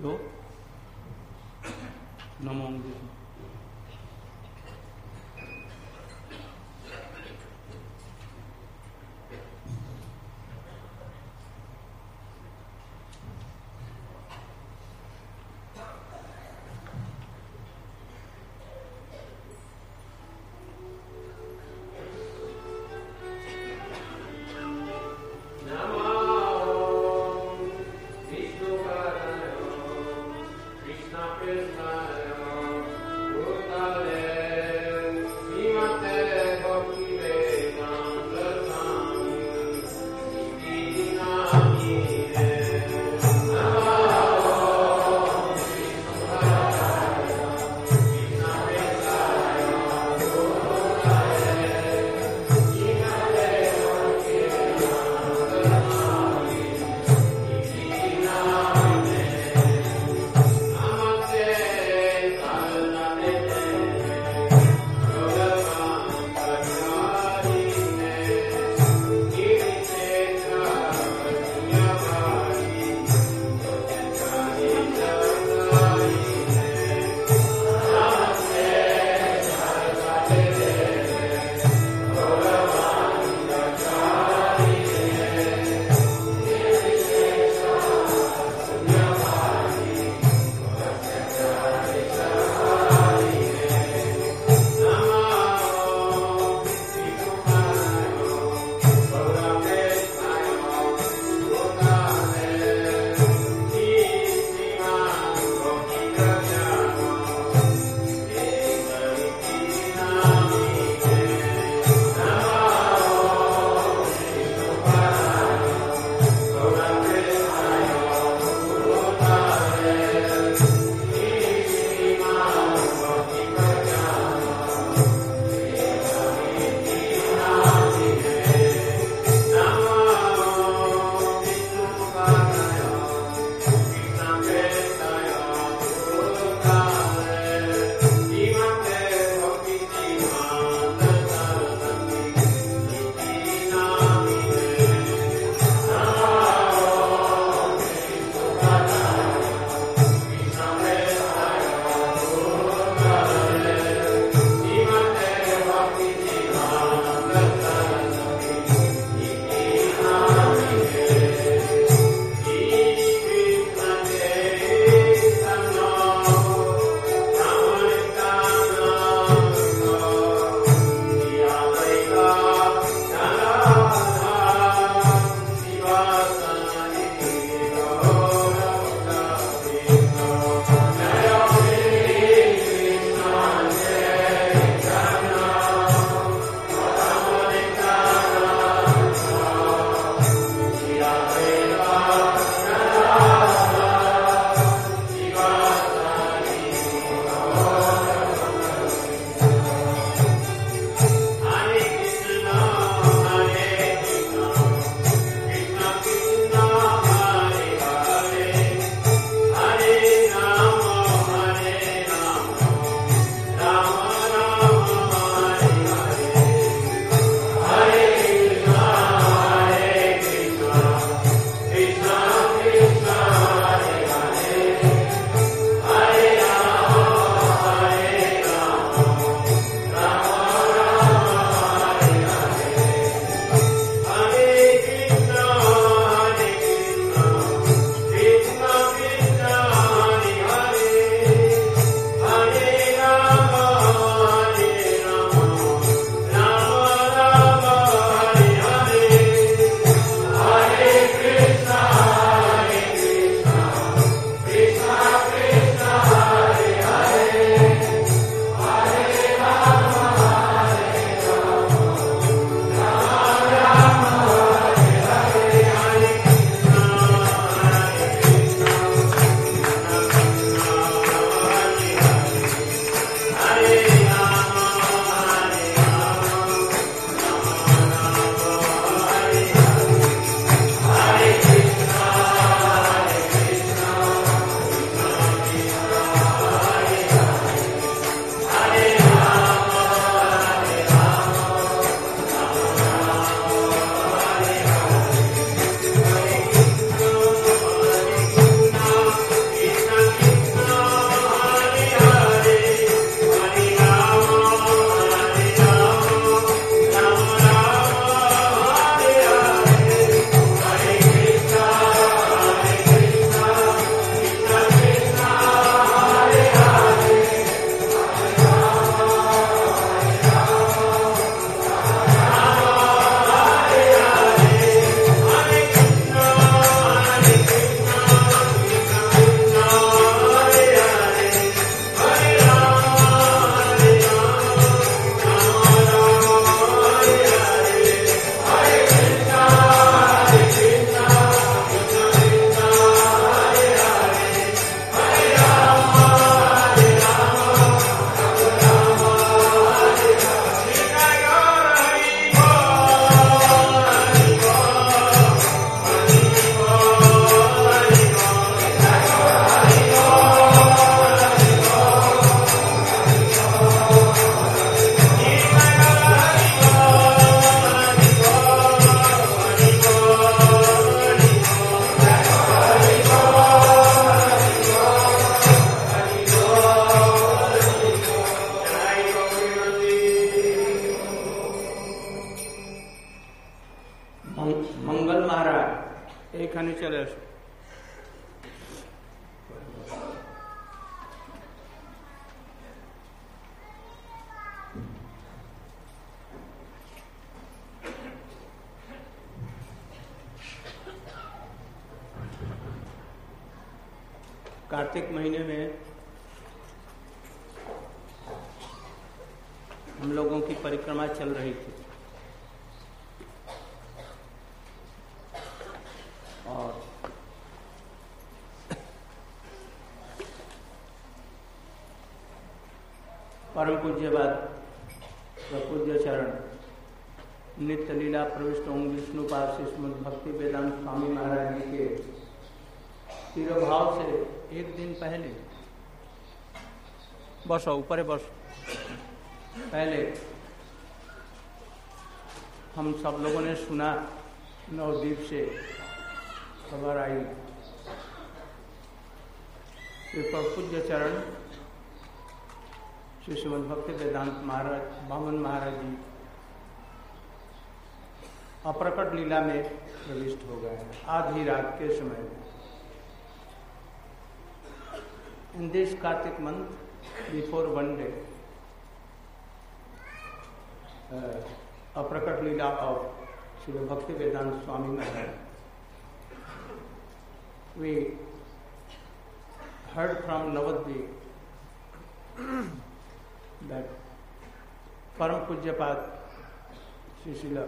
तो नमो देते। कार्तिक महीने में हम लोगों की परिक्रमा चल रही थी और परम पूज्यवाद प्रपूज्य चरण नित्य लीला प्रविष्ट ओम विष्णुपाद श्रीमद भक्ति वेदांत स्वामी महाराज जी के तिरुभाव से एक दिन पहले बस ऊपर बस पहले हम सब लोगों ने सुना नवद्वीप से खबर आई कि प्रपूज्य चरण श्री श्रीमद भक्ति वेदांत महाराज वामन महाराज जी अप्रकट लीला में प्रविष्ट हो गए हैं आधी रात के समय में। In this Kartik month before one day aprakat lila of Shri Bhakti Vedanta Swami Maharaj, we heard from Navadvip that Param Pujyapad Sri Srila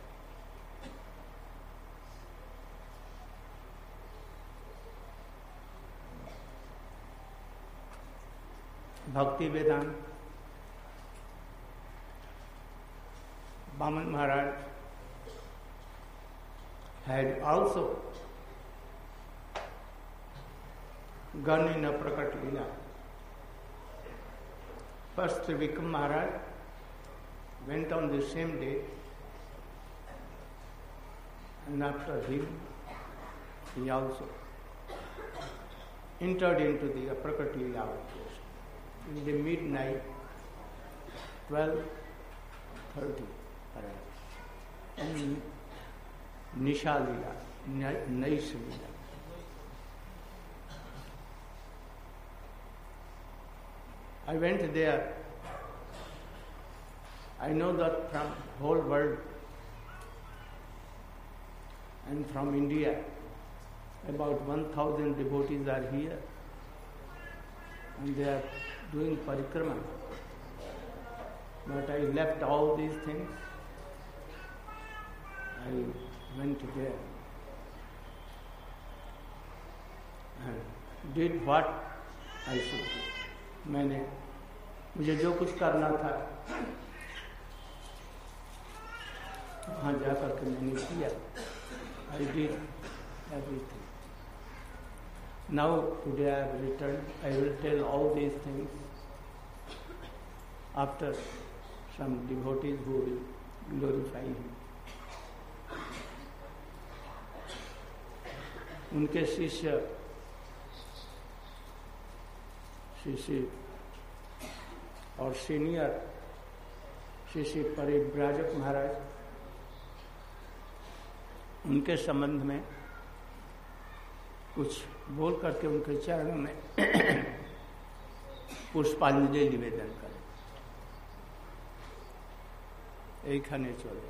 Bhakti Vedant Vaman Maharaj had also gone in a Prakat Leela. First Vikram Maharaj went on the same day, and after him he also entered into the Prakat Leela operation. In the midnight, 12:30 and Nisha Leela, Nais Leela. I went there. I know that from whole world and from India, about 1,000 devotees are here and they are doing parikrama. But I left all these things. I went there and did what I should do. मुझे जो कुछ करना था वहाँ जाकर के मैंने किया. I did everything. Now today I have returned. I will tell all these things after some devotees who will glorify him. उनके शिष्य शिष्य और सीनियर श्री परिव्राजक महाराज, उनके संबंध में कुछ बोल करके उनके चरणों में पुष्पांजलि निवेदन करें. এইখানে চলে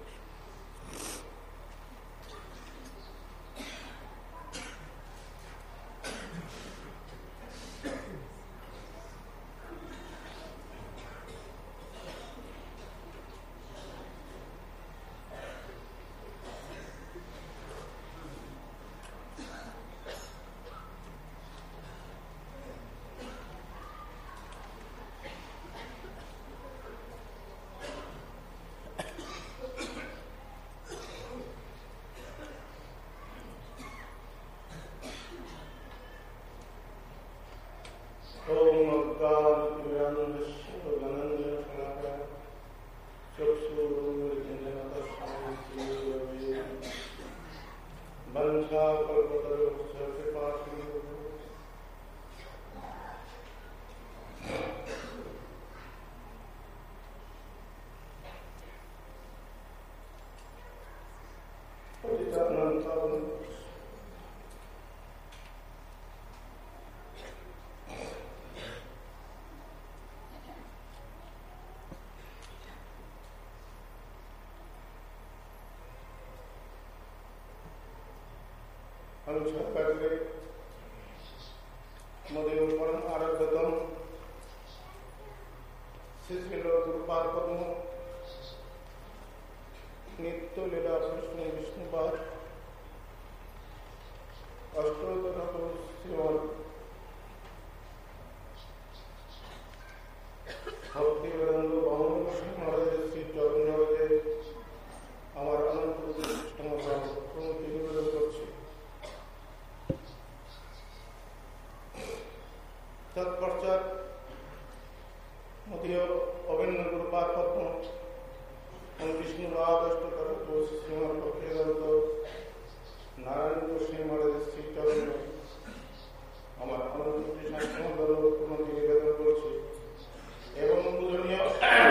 मदेव परम आराध्यतम श्री गुरुपाद पद्म नित्य लीला कृष्ण विष्णुपाद अष्टोत्तर श्रीमन भक्ति वेदांत बामन महाराज श्री चरण আমার অনন্ত নিবেদন করছি। তৎপশ্চাৎ মদীয় অভিন্ন গুরুপাদ পদ্ম বিষ্ণুপাদ অষ্টতর শ্রীমদ ভক্তিবেদান্ত নারায়ণ গোস্বামী মহারাজের শ্রীচরণ আমার অনন্ত প্রণতি নিবেদন করছি এবং পূজনীয়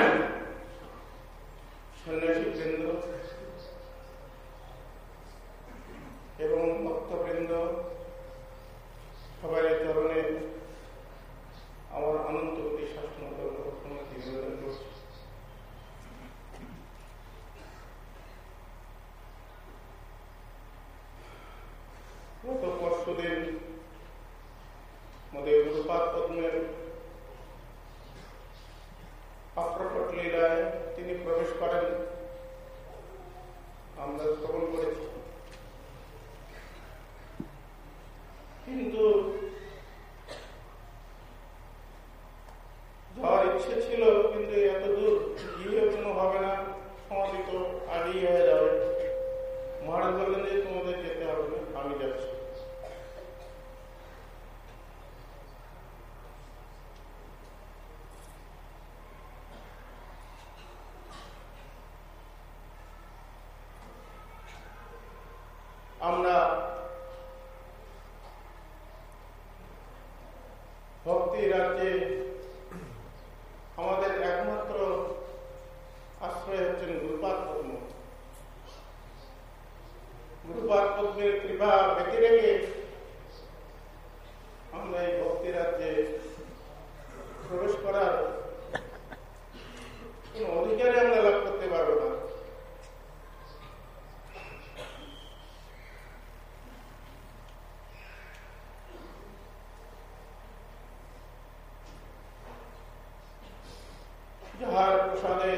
সন্ন্যাসী বৃন্দ এবং ভক্তবৃন্দ সবাই চরণে আমার অনন্ত কোটি শাসনধর্ম নিবেদন করছি। গত পরশুদিন আমাদের গুরুপাদ পদ্মের অপ্রকট লীলায় তিনি প্রবেশ করেন, আমরা শ্রবণ করেছি। কিন্তু যাওয়ার ইচ্ছে ছিল, কিন্তু এত দূর গিয়ে কোনো হবে না, সমাধি তো আগেই হয়ে যাবে। মহারাজ বললেন যে তোমাদের যেতে হবে না, আমি যাচ্ছি। আমরা ভক্তি রাজ্যে আমাদের একমাত্র আশ্রয় হচ্ছেন গুরুপাদ পদ্ম। গুরুপাদ পদ্মের কৃপা ব্যতি রেখে আমরা এই ভক্তি রাজ্যে প্রবেশ করার কোন অধিকারই আমরা লাভ করতে পারবো না। যাহার প্রসাদে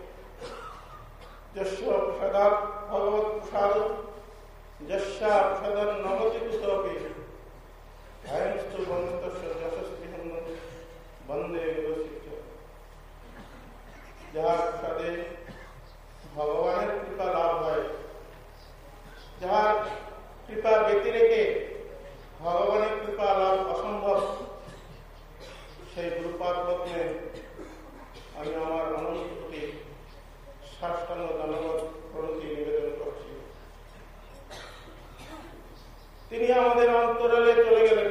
যস্য প্রসাদাৎ ভগবৎ প্রসাদ যস্যা প্রসাদন নবতি কুতপি ধ্যানস্তু বন্ধুতস্য যশস্বীহন্ন বন্দে গুরুশিষ্য। যাহার প্রসাদে ভগবানের কৃপা লাভ হয়, যাহার কৃপা ব্যতি রেখে ভগবানের কৃপা লাভ অসম্ভব, সেই গুরুপাদ পদ্মে আমি আমার অনন্ত কোটি সাষ্টাঙ্গ ধন্যবাদ প্রণতি নিবেদন করছি। তিনি আমাদের অন্তরালে চলে গেলেন,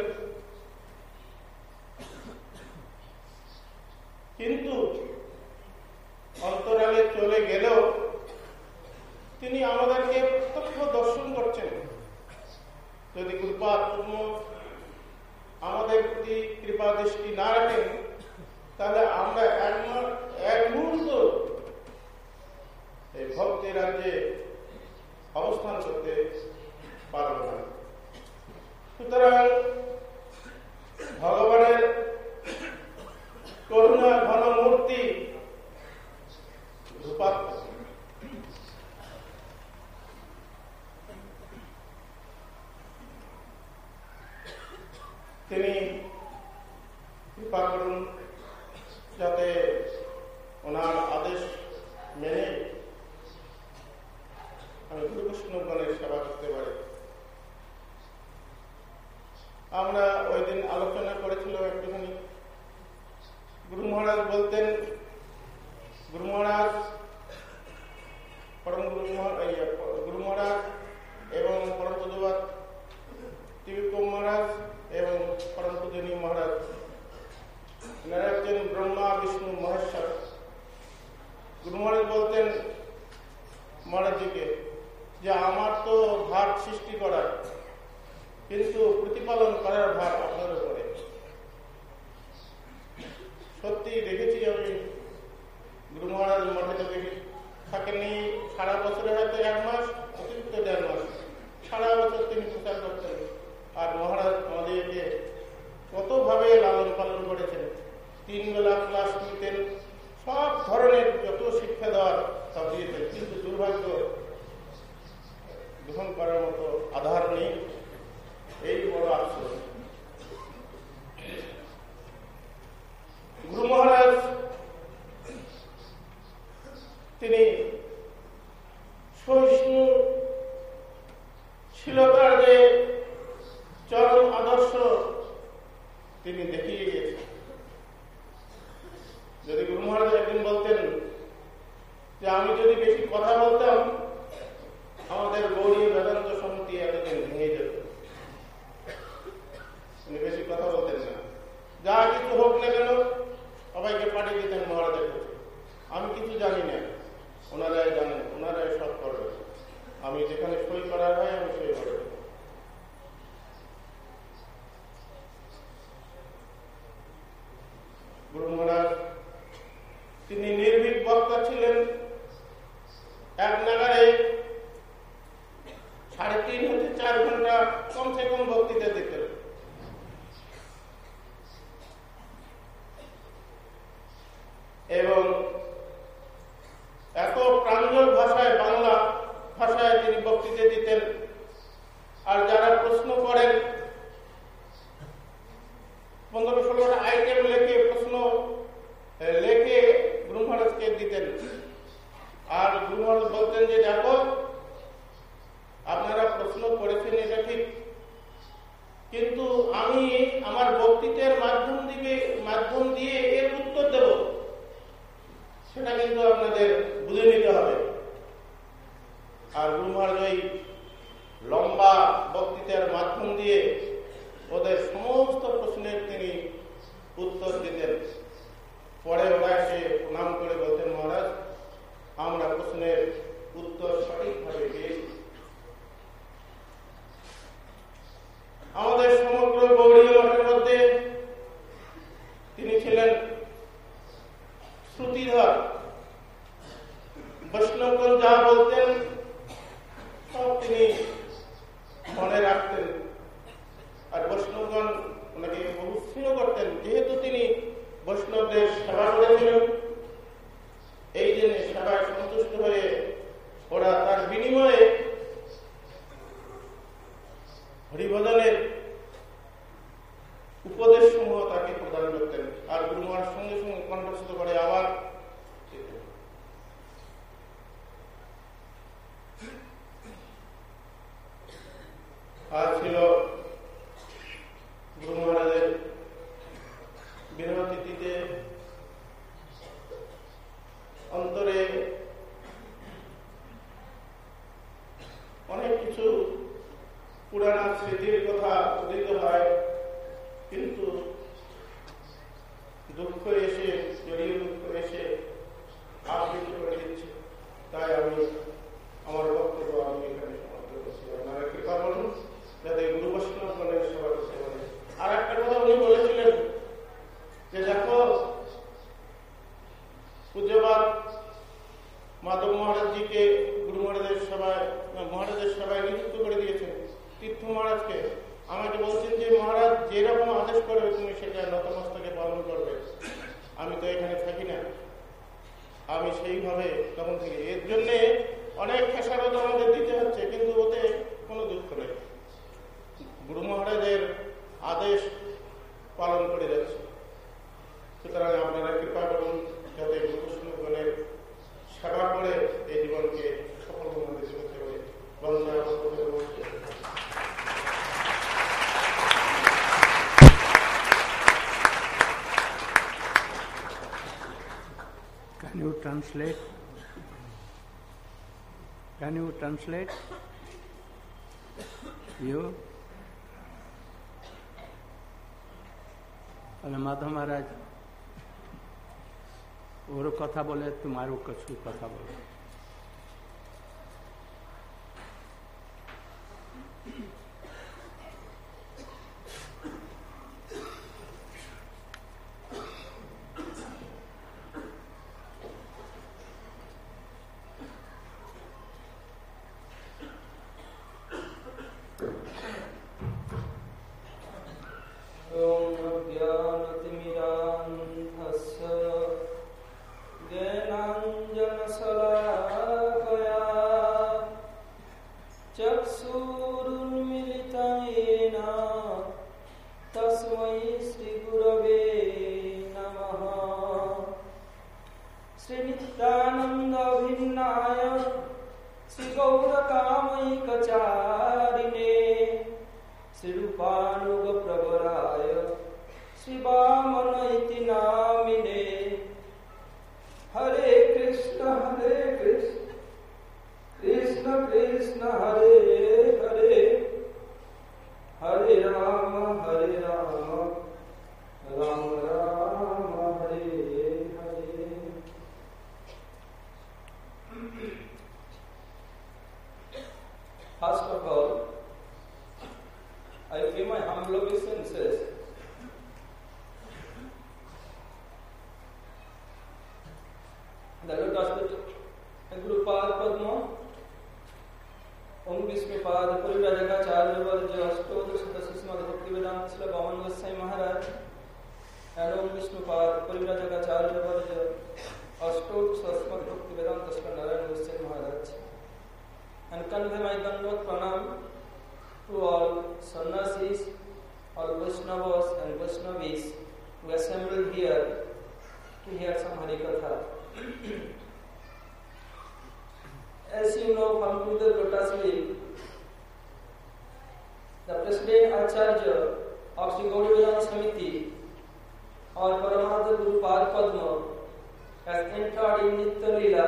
কিন্তু অন্তরালে চলে গেলেও তিনি আমাদেরকে প্রত্যক্ষ দর্শন করছেন। যদি গুরুপাদ পদ্ম আমাদের প্রতি কৃপা দৃষ্টি না রাখেন, তাহলে আমরা এক মুহূর্ত এই ভক্তি রাজ্যে অবস্থান করতে পারব না। সুতরাং ভগবানের করুণা ঘন মূর্তি গুরুপাদ তিনি কৃপা করুন যাতে ওনার আদেশ মেনে আমি গুরু বৈষ্ণবগণের সেবা করতে পারি। আমরা ওই দিন আলোচনা করেছিলাম একটুখানি। গুরু মহারাজ বলতেন, গুরু মহারাজ পরম গুরু মহারাজ এবং পরম পূজ্যপাদ ত্রিবিক্রম মহারাজ এবং পরম পূজনীয় মহারাজ এনারা একজন ব্রহ্মা বিষ্ণু মহেশ্বর। গুরু মহারাজ বলতেন মহারাজজিকে যে আমার তো ভার সৃষ্টি করার, কিন্তু প্রতিপালন করার ভার আপনার উপরে। সত্যি দেখেছি আমি, গুরু মহারাজ মঠে তো থাকেননি সারা বছরে, হয়তো 1 মাস অতিরিক্ত 1.5 মাস, সারা বছর তিনি প্রচার করতেন। আর মহারাজ আমাদেরকে কত ধরনের যত শিক্ষা দেওয়ার সব দিয়েছেন, কিন্তু দুর্ভাগ্য গ্রহণ করার মতো আধার নেই, এই বড় আফসোস। গুরু মহারাজ তিনি সহিষ্ণুশীলতার যে চরম আদর্শ তিনি দেখিয়ে গেছেন। যদি গুরু মহারাজ একদিন বলতেন যে আমি যদি বেশি কথা বলতাম আমাদের গৌড়ীয় বেদান্ত সমিতি এতদিন ভেঙে যেত, তিনি বেশি কথা বলতেন না, যা কিছু হোক না কেন সবাইকে পাঠিয়ে দিতেন মহারাজের কাছে। আমি কিছু জানি না, ওনারাই জানেন, ওনারাই সব করবে, আমি যেখানে সই করার হয় আমি সই করে দেব। গুরু মহারাজ তিনি নির্ভীক বক্তা ছিলেন। এক নাগারে 3.5 থেকে 4 ঘন্টা কমসে কম বক্তৃতা দিতেন। এবং এত প্রাঞ্জল ভাষায়, বাংলা ভাষায় তিনি বক্তৃতা দিতেন। আর যারা প্রশ্ন করেন 15-16টা আইটেম লেখে প্রশ্ন লেখে গুরু মহারাজকে দিতেন। আর গুরু মহারাজ বলতেন যে দেখো আপনারা প্রশ্ন করেছেন এটা ঠিক, কিন্তু আমি আমার বক্তৃতার মাধ্যম দিয়ে এর উত্তর দেব, সেটা কিন্তু আপনাদের বুঝে নিতে হবে। আর গুরু মহারাজ ওই লম্বা বক্তৃতার মাধ্যম দিয়ে ওদের সমস্ত প্রশ্নের তিনি উত্তর দিতেন। পরে ওরা এসে প্রণাম করে বলতেন মহারাজ আমরা প্রশ্নের উত্তর সঠিকভাবে পেয়েছি। আমাদের সমগ্র গৌড়ীয় মঠের মধ্যে তিনি ছিলেন শ্রুতিধর। বৈষ্ণবগণ যা বলতেন সব তিনি মনে রাখতেন। আর বৈষ্ণবগণ ওনাকে বহু স্নেহ করতেন, যেহেতু তিনি বৈষ্ণবদের সেবা করেছিলেন। এই জন্য সেবায় সন্তুষ্ট হয়ে ওরা তার বিনিময়ে হরিভজনের উপদেশ সমূহ তাকে প্রদান করতেন। আর গুরু মহারাজ সঙ্গে সঙ্গে কণ্ঠস্থ করে আবার আর ছিল গুরু মহারাজের বিরহ তিথিতে অন্তরে অনেক কিছু পুরানা স্মৃতির কথা উদিত হয়, কিন্তু দুঃখ এসে, জড়িয়ে দুঃখ এসে আবৃত করে দিচ্ছে। তাই আমি আমার বক্তব্য আমি এখানে সমাপ্ত করছি। আপনারা কৃপা করুন যাতে গুরু বৈষ্ণবগণের সেবা করতে পারে। আর একটা কথা উনি বলেছিলেন যে দেখো পূজ্যপাদ মাধব মহারাজজিকে গুরু মহারাজের সেবায় নিযুক্ত করে দিয়েছেন। তীর্থ মহারাজকে আমাকে বলছেন যে মহারাজ যেরকম আদেশ করবে তুমি সেটা নতমস্তকে পালন করবে। আমি তো এখানে থাকি না, আমি সেইভাবে তখন থেকে এর জন্যে অনেক খেসারত আমাদের দিতে হচ্ছে, কিন্তু ওতে কোনো দুঃখ নেই। গুরু মহারাজের আদেশ পালন করে যাচ্ছে। সুতরাং আপনারা কৃপা করুন যাতে গুরু বৈষ্ণবগণের সেবা করে এই জীবনকে সফল মনে করতে হবে। Can you translate? Can you translate? You? અને માધવ મહારાજ ઓરો કથા બોલે તું મારું કશું કથા બોલે. ज्ञानतिमिरान्धस्य ज्ञान तस्मै श्री गुरवे नमः। श्री नित्यानंद भिन्नाय श्री गौरकामैकचारिणे श्री रूपानुग प्रवराय श्री वामन इति नामिने। हरे कृष्ण कृष्ण कृष्ण हरे हरे, हरे Ram Ram Ram Hare Hare. First of all, I pay my humble obeisances the lotus feet of Gurupada Padma, Om Vishnupada Parivrajakacarya Varja Ashtodash Srimad Bhaktivedanta Swami Vaman Goswami Maharaj, and Om Vishnupada Parivrajakacarya Varja Ashtodash Srimad Bhaktivedanta Swami Narayana Goswami Maharaj, and convey my Dandavat Pranam to all sannyasis, all Vaishnavas and Vaishnavis who assembled here to hear some Harikatha. As you know from the lotus leaf, the President Acharya of Sri Gaudiya Samiti or Paramahansa Gurupada Padma has entered in Nitya Leela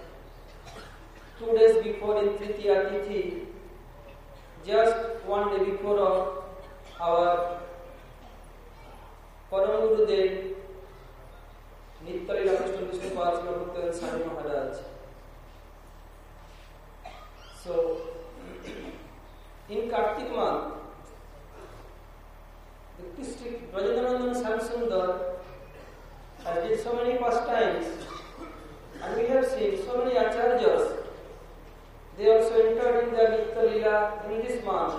2 days before in Tritiya Tithi, just 1 day before our Param Gurudev Nitya Leela Krishna Vishnupada Bhaktivedanta Swami Maharaj. So, in Kartik month, the district Brajanandan Samsundar has did so many pastimes, and we have seen so many acharyas. They also entered in the Nitya Leela in this month.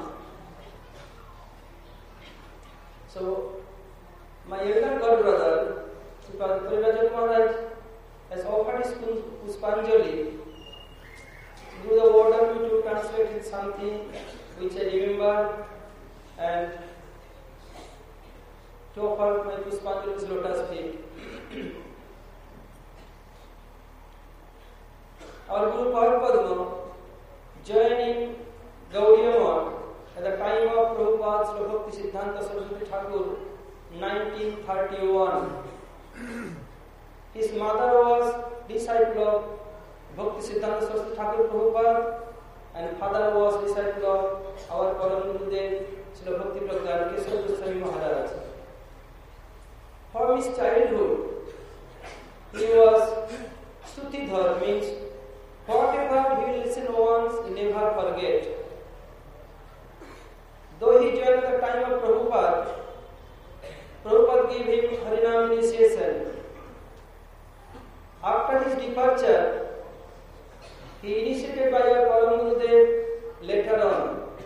So, my elder god brother, Sripad Parivrajak Maharaj, has offered his Puspanjali. Do the order me to translate it something which I remember and to offer my Puspanjali's lotus feet. Our Guru Padma joined in Gaudiya Math at the time of Prabhupada's Bhakti Siddhanta Saraswati Thakur, 1931. His mother was disciple of Bhakti Siddhanta Saraswati Thakur Prabhupada, and father was disciple of our Param Gurudev Srila Bhakti Pragyan Keshav Goswami Maharaj. From his childhood, he was Sutidhar, means whatever he will listen once, he never forget. Though he joined at the time of Prabhupada, Prabhupada gave him Harinam initiation. After his departure, he initiated by our Param Gurudev later on.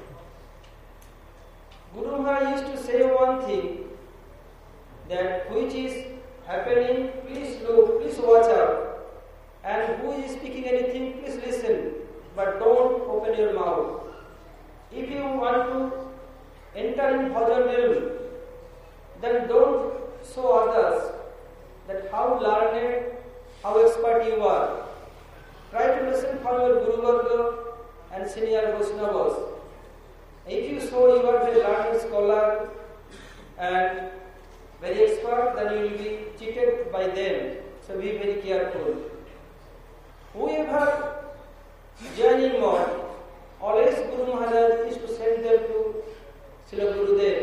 Guru Maharaj used to say one thing, that which is happening, please look, please watch out. And who is speaking anything, please listen, but don't open your mouth. If you want to enter in bhajan realm, then don't show others that how learned, how expert you are. Try to listen from your Guru Varga and senior Vaishnavas. If you show you are a learned scholar and very expert, then you will be cheated by them. So be very careful. Whoever join in mod, always Guru Maharaj is to send them to Srila Gurudev.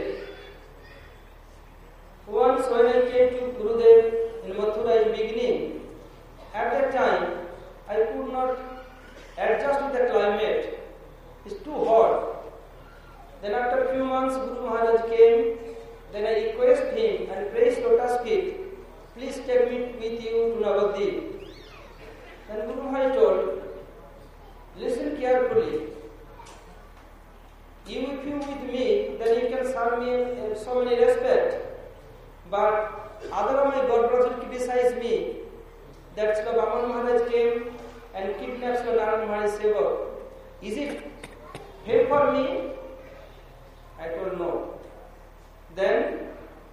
Once when I came to Gurudev in Mathura in beginning, at that time I could not adjust with the climate. It's too hot. Then after a few months Guru Maharaj came. Then I request him and praise lotus feet, please take me with you to Navadvip. Then Guru Maharaj told, listen carefully. If you with me, then you can serve me in so many respect. But other of my god brothers criticize me that Srila Vaman Maharaj came and kidnapped Srila Narayan Maharaj Sevak. Is it fair for me? I told no. Then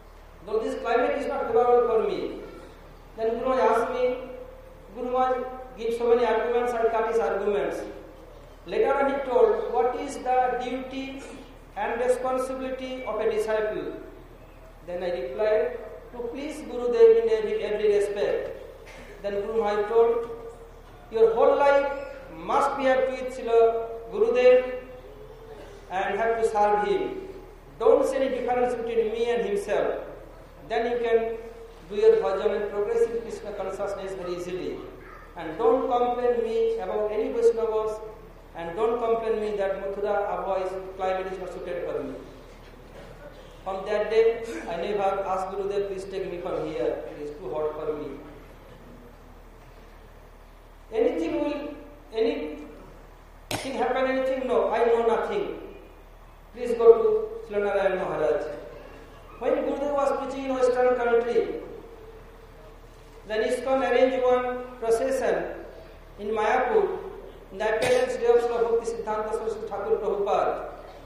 favorable for me. Then Guru Maharaj asked me, Guru Maharaj gives so many arguments, I cut his arguments. Later on he told, what is the duty and responsibility of a disciple? Then I replied, to please Gurudev in every respect. Then Guru Maharaj told, your whole life must be happy with Srila Gurudev and have to serve him. Don't see any difference between me and himself. Then you can do your bhajan and progress in Krishna consciousness very easily. And don't complain me about any Vaishnavas, and don't complain me that Mathura Abha's climate is not suited for me. From that day, I never asked Gurudev, please take me from here. It is too hot for me. Anything happen, anything? No, I know nothing. Please go to Srila Narayan Maharaj. When Gurudev was preaching in Western country, then ISKCON arranged one procession in Mayapur in the appearance day of Srila Bhakti Siddhanta Saraswati Thakur Prabhupada.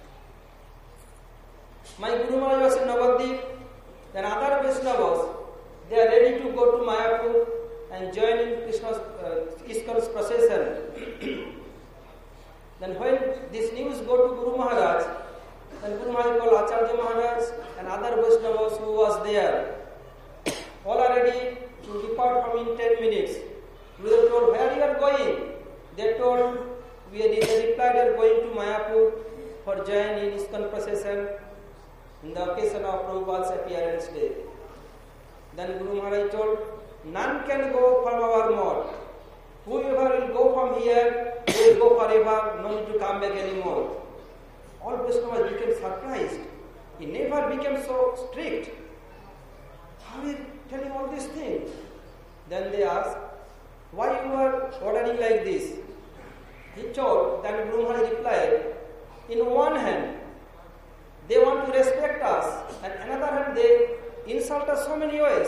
My Guru Maharaj was in Navadvip, then other Vaishnavas, they are ready to go to Mayapur and join in Krishna's ISKCON's procession. Then when this news go to Guru Maharaj, then Guru Maharaj called Acharya Maharaj and other Vaishnavas who was there. All are ready to depart from in 10 minutes. Gurudev told, where you are going? They told, they replied, we are going to Mayapur for joining in ISKCON procession in the occasion of Prabhupada's appearance day. Then Guru Maharaj told, none can go from our mode. Whoever will go from here, will go forever, no need to come back anymore. All Vaishnavas became surprised. He never became so strict. How is he telling all these things? Then they asked, why you are ordering like this? He told, then Guru Maharaj replied, in one hand, they want to respect us, and another hand, they insult us so many ways.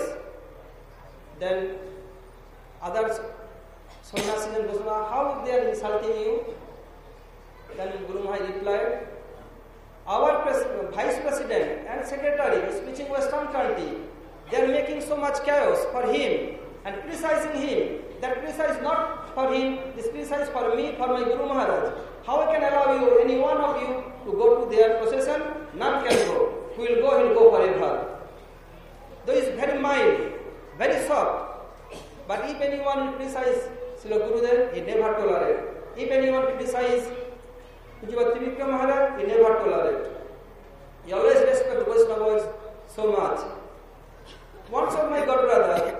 Then others, Sannyasis and Vaishnavas, how they are insulting you? Then Guru Maharaj replied, our vice president and secretary is preaching Western country. They are making so much chaos for him and criticizing him. That criticize not for him, this criticize for me, for my Guru Maharaj. How I can allow you, any one of you, to go to their procession? None can go. Who will go, he will go forever. Though he is very mild, very soft. But if anyone will criticize Srila Gurudev, he never tolerate. If anyone criticize Pujya Trivikram Maharaj, he never tolerate. He always respect Vaishnavas so much. Once of my god brother,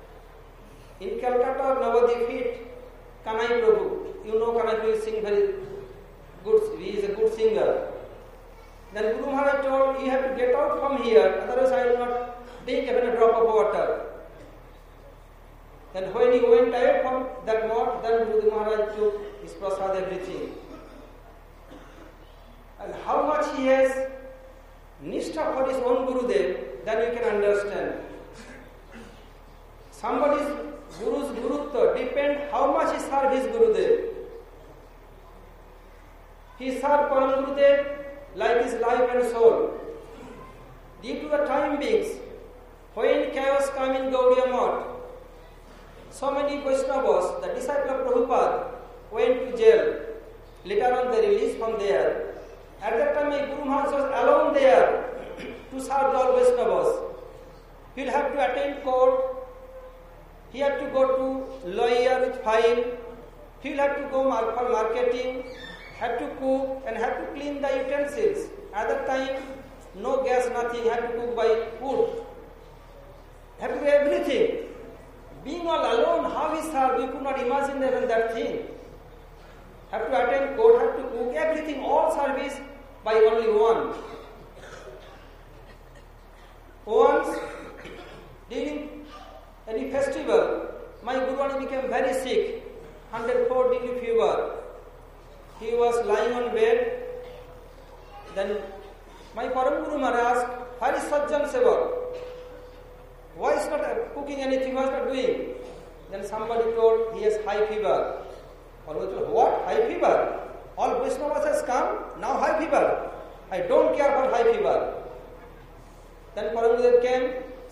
in Calcutta, Navadvip hit Kanai Prabhu. You know Kanai Prabhu sing very good, he is a good singer. Then Guru Maharaj told, you have to get out from here, otherwise I will not take even a drop of water. Then when he went away from that mode, then Guru Maharaj took his prasad, everything. And how much he has nishtha for his own Gurudev, then you can understand. Somebody's Guru's Gurutva depends how much he serves his Gurudev. He served Param Gurudev like his life and soul. Due to the time beings, when chaos came in Gaudiya Math, so many Vaishnavas, the disciple of Prabhupada, went to jail. Later on they released from there. At that time my Guru Maharaj was alone there to serve all Vaishnavas. He will have to attend court. He had to go to lawyer with file. He will have to go for marketing, have to cook and have to clean the utensils. At that time, no gas, nothing. Have to cook by wood. Have to do everything. Being all alone, how he served, we could not imagine even that thing. Have to attend court, have to cook, everything, all service by only one. Once, during any festival, my Guru became very sick, 104-degree fever. He was lying on bed. Then my Param Guru Maharaj asked, where is Sajjan Sevak? Why is not cooking anything, what is not doing? Then somebody told, he has high fever. What? High fever? All Vaishnavas has come, now high fever. I don't care for high fever. Then Param Guru came,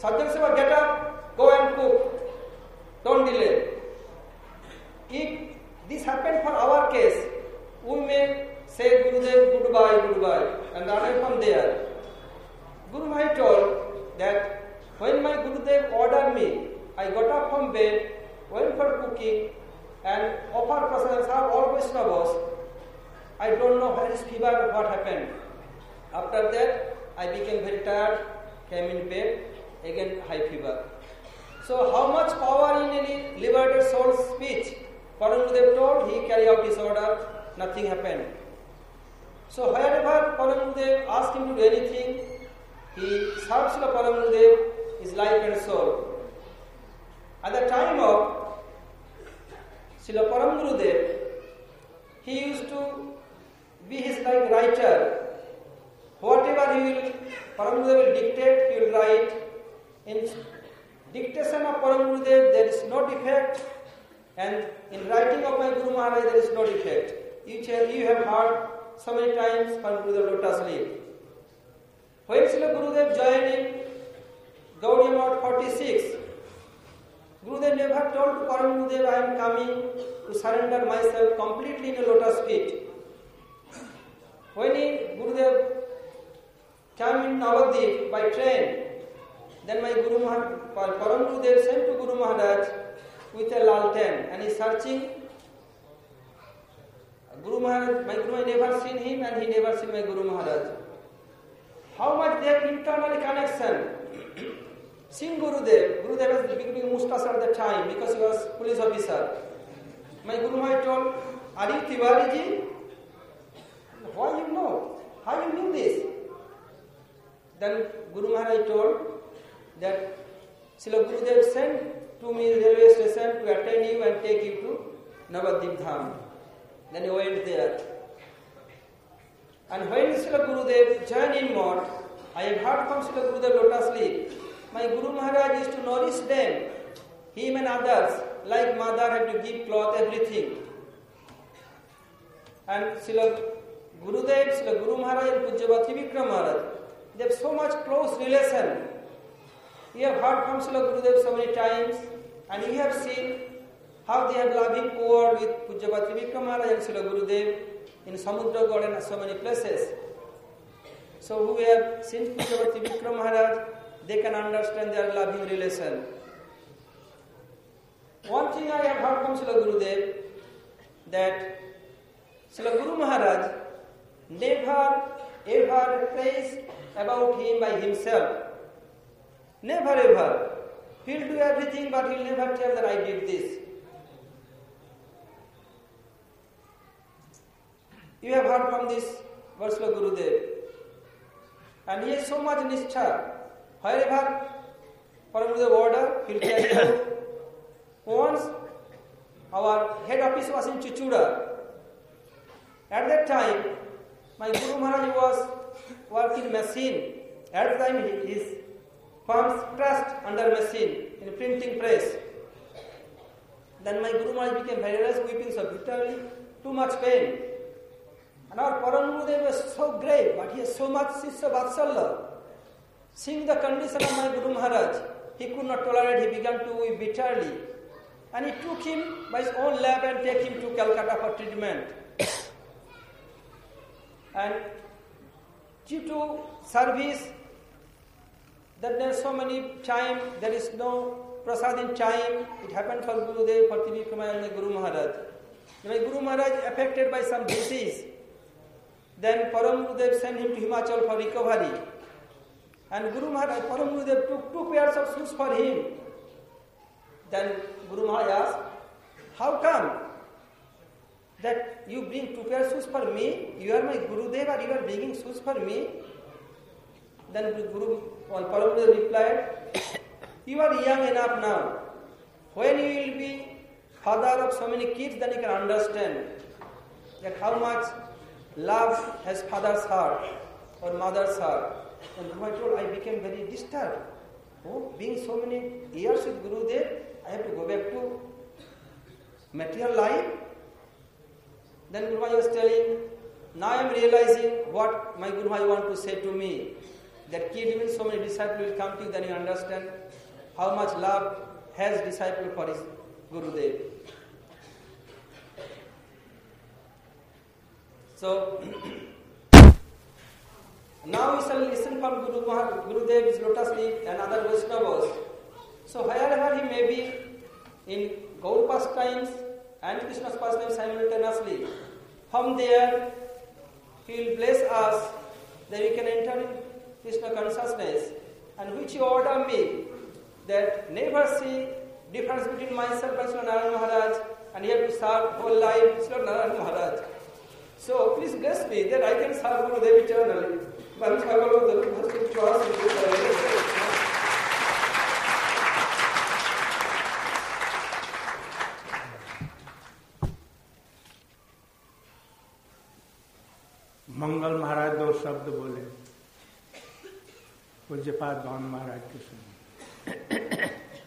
Sadhguru Seva, get up, go and cook. Don't delay. If this happened for our case, we may say Gurudev goodbye, and run from there. Guru Maharaj told that when my Gurudev ordered me, I got up from bed, went for cooking, and offered prasadam, served all Vaishnavas. I don't know where is fever or what happened. After that, I became very tired, came in bed, again high fever. So how much power in any liberated soul's speech? Param Gurudev told, he carried out his order, nothing happened. So wherever Param Gurudev asked him to do anything, he serves Srila Param Gurudev his life and soul. At the time of Srila Param Gurudev, he used to be his like writer. Whatever Param Gurudev will dictate, he will write. In dictation of Param Gurudev, there is no defect, and in writing of my Guru Maharaj, there is no defect. You have heard so many times Param Gurudev lotus leaf. When Srila Gurudev joined in Gaudiya Math 46, Gurudev never told to Param Gurudev, I am coming to surrender myself completely in a lotus feet. When Gurudev came in Navadvip by train, then my Guru Maharaj, Param Gurudev sent to Guru Maharaj with a lalten, and he is searching. Guru Maharaj, my Guru Maharaj never seen him, and he never seen my Guru Maharaj. How much they have internal connection. Seeing Gurudev was becoming mustache at the time because he was police officer. My Guru Maharaj told, are you Tiwari ji? Why you know? How you knew this? Then Guru Maharaj told that Srila Gurudev sent to me railway station to attend you and take you to Navadvip Dham. Then he went there. And when Srila Gurudev joined in Math, I have heard from Srila Gurudev lotus leaf. My Guru Maharaj used to nourish them, him and others, like mother had to give cloth, everything. And Srila Gurudev, Srila Guru Maharaj and Pujya Trivikram Maharaj, they have so much close relation. You have heard from Srila Gurudev so many times, and you have seen how they have loving accord with Pujya Trivikram Maharaj and Srila Gurudev in Samudra God and so many places. So who have seen Pujya Trivikram Maharaj, they can understand their loving relation. One thing I have heard from Srila Gurudev, that Srila Guru Maharaj never ever praised about him by himself. Never ever. He'll do everything, but he'll never tell that I did this. You have heard from this verse of Gurudev. And he has so much nishtha. Wherever Param Gurudev order, he'll carry out. Once our head office was in Chuchura. At that time, my Guru Maharaj was working machine. At the time, his palms pressed under machine in printing press. Then my Guru Maharaj became very rash, weeping so bitterly, too much pain. And our Param Gurudev was so great, but he has so much Sisya Vatsalya. Seeing the condition of my Guru Maharaj, he could not tolerate, he began to weep bitterly. And he took him by his own lap and take him to Calcutta for treatment. And due to service, that there is so many time, there is no prasad in time. It happened for Gurudev, for Trivikram and Guru Maharaj. When Guru Maharaj affected by some disease, then Param Gurudev sent him to Himachal for recovery. And Param Gurudev took 2 pairs of shoes for him. Then Guru Maharaj asked, how come that you bring 2 pairs of shoes for me? You are my Gurudev, or you are bringing shoes for me? Then Param Gurudev replied, you are young enough now. When you will be father of so many kids, then you can understand that how much love has father's heart or mother's heart. And I told, I became very disturbed. Oh, being so many years with Gurudev, I have to go back to material life. Then Guru Maharaj was telling, now I am realizing what my Guru Maharaj want to say to me. that even so many disciples will come to you, then you understand how much love has disciple for his Gurudev. So, now we shall listen from Gurudev's lotus leaf and other Vaishnavas. So, wherever he may be, in Gaur pastimes and Krishna's pastimes simultaneously, from there he will bless us that we can enter in Krishna consciousness, and which he ordered me that never see difference between myself and Srila Narayana Maharaj, and he have to serve whole life Srila Narayana Maharaj. So please bless me that I can serve Gurudev eternally. मंगल महाराज 2 शब्द बोले, पूज्यपाद भानु महाराज के सुने।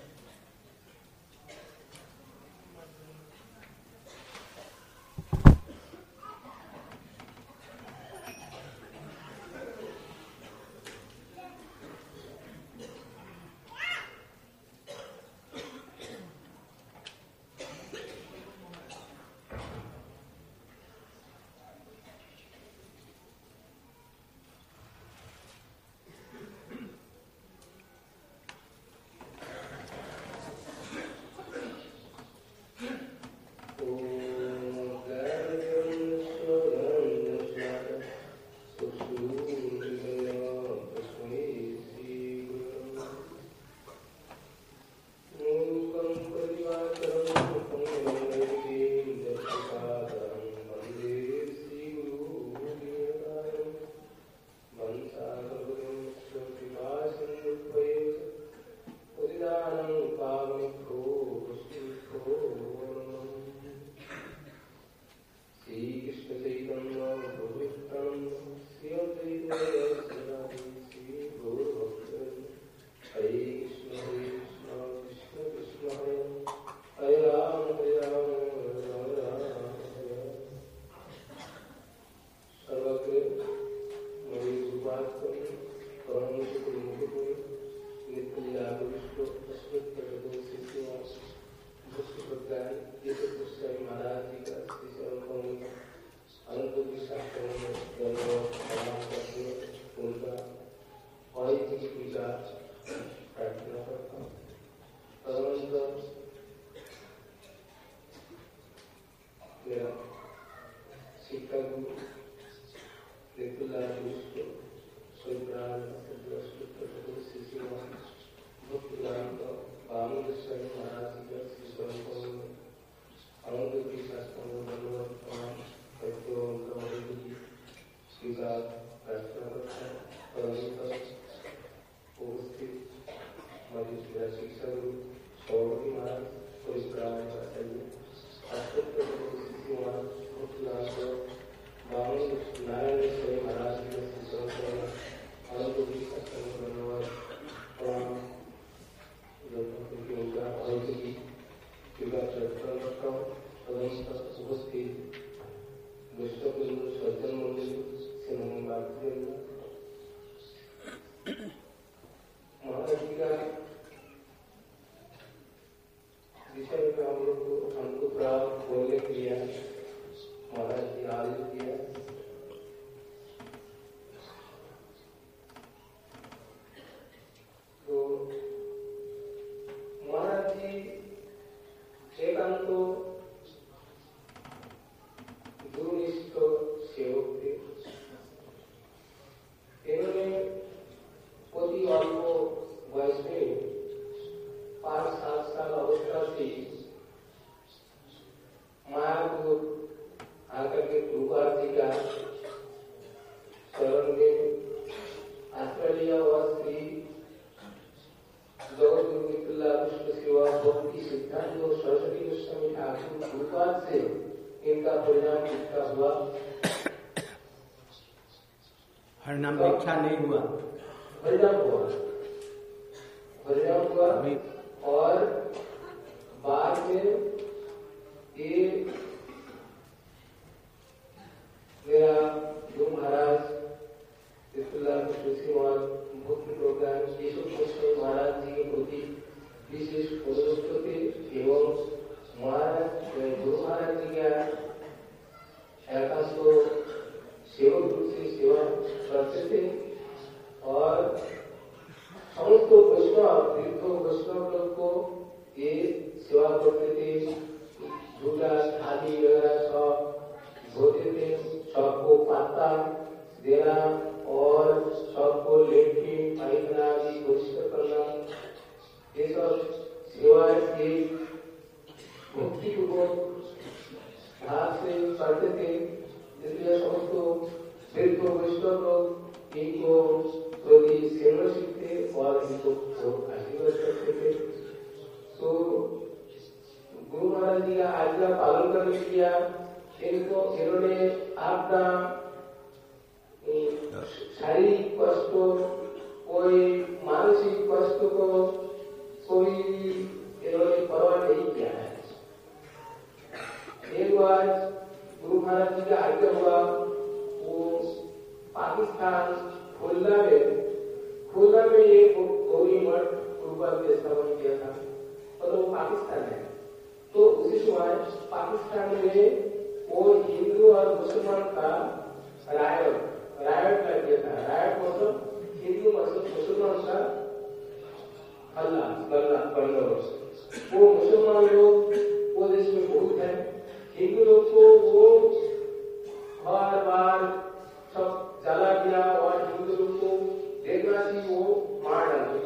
हरिनाम दीक्षा नहीं हुआ, हरिनाम हुआ और बाद में ये मेरा गुरु महाराज विशेष पुरुष थे एवं गुरु महाराज जी का एकांत सेवक रूप से सेवा करते थे और समस्त वैष्णव तीर्थ वैष्णव लोग को ये सेवा करते थे। झूठा थाली वगैरह सब धोते थे, सबको पाता देना और सबको लेट के पाइखना भी परिष्कार करना, ये सब सेवा के भक्ति को भाव से करते थे। इसलिए समस्त तीर्थ वैष्णव लोग इनको प्रति सेवनशील थे और इनको आशीर्वाद करते थे। तो गुरु महाराज जी का आज्ञा पालन करने के लिए इन्होंने अपना शारीरिक कष्ट कोई मानसिक कष्ट को कोई इन्होंने परवाह नहीं किया है। एक बार गुरु महाराज जी का आज्ञा हुआ, वो पाकिस्तान खुलना में एक गौरी मठ गुरुकुल की स्थापना किया था और वो पाकिस्तान है। तो उसी समय पाकिस्तान में वो हिंदू और मुसलमान का रायट कर दिया था। रायट मतलब हिंदू मुसलमान का वो मुसलमान लोग वो देश में बहुत है, हिंदू लोग को वो बार बार सब जला दिया और हिंदू लोग को देखना सी वो मार डाले,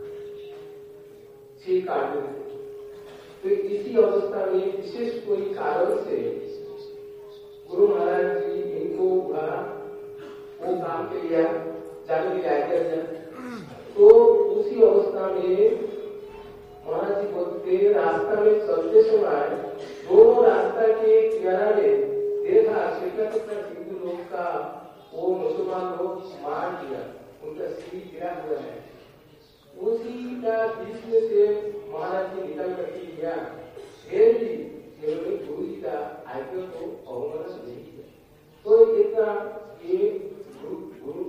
छह काट दिए। तो इसी अवस्था में विशेष कोई कारण से गुरु महाराज जी इनको वो काम के लिए जाने के लिए आज्ञा दिया। तो उसी अवस्था में महाराज जी बोलते रास्ता में चलते समय दोनों रास्ता के किनारे देखा कितना हिंदू लोग का वो मुसलमान लोग मार दिया, उनका सिर गिरा हुआ है। उसी का बीच में से महाराज जी निकल करके गया, फिर भी इन्होंने गुरु जी का आज्ञा को अवमानना नहीं किया। तो इतना ये गुरु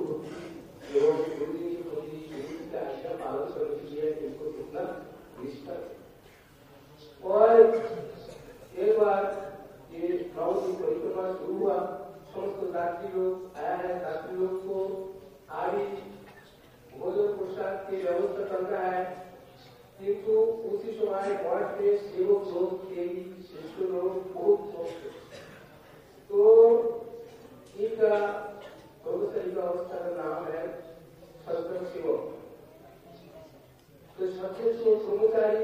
जी की गुरु का आज्ञा पालन करने के लिए इनको कितना निष्ठा। और एक बार ये नौ दिन परिक्रमा शुरू हुआ, समस्त यात्री लोग आया है, यात्री लोग को आदि भोजन पोशाक की व्यवस्था कर रहा है, किंतु उसी समय मठ में सेवक लोग के शिष्य लोग बहुत तो इनका भगवत अवस्था का नाम है सत्संग सेवक। तो सत्संग सेवक ब्रह्मचारी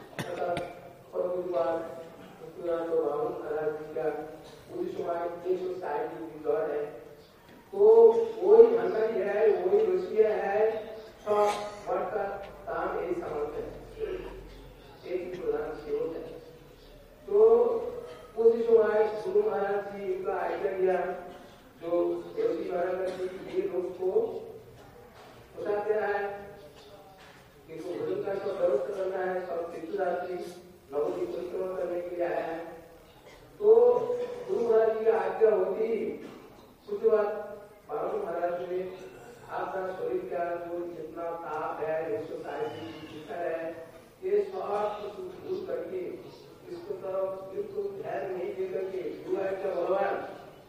का उसी समय 160 डिग्री गढ़ है। तो वही भंडारी है, वही रसिया है, सब मठ का काम यही समझते हैं, एक ही प्रधान सेवक है। तो उसी समय गुरु महाराज जी का आज्ञा दिया, जो देवजी महाराज जी ये लोग को बताते हैं कि भोजन का सब व्यवस्था करना है, सब तीर्थयात्री नवों की परिक्रमा करने के लिए आया है। तो गुरु महाराज जी की आज्ञा होती उसके बाद बाबू महाराज ने आपका शरीर का जो जितना ताप है, है, ये सब दूर करके इसको तरफ बिल्कुल ध्यान नहीं दे करके भगवान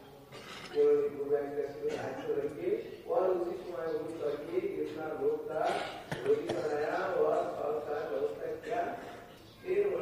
रखिए और उसी समय करके इतना लोग का रोटी बनाया और फल का व्यवस्था किया। फिर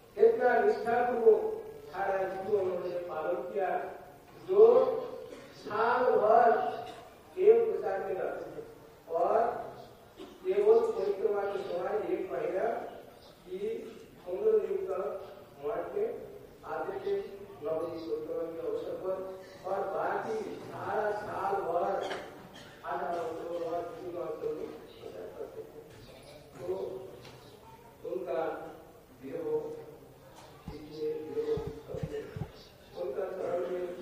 कितना निष्ठापूर्वक सारा जीवन उन्होंने पालन किया, जो साल भर देव प्रचार में रहते और केवल परिक्रमा के समय 1 महीना की 15 दिन तक मठ में आते थे नवदीप परिक्रमा के अवसर पर, और बाकी सारा साल भर 8 वर्षों 3 वर्षों में प्रचार करते थे। तो उनका वियोग उनका शरण में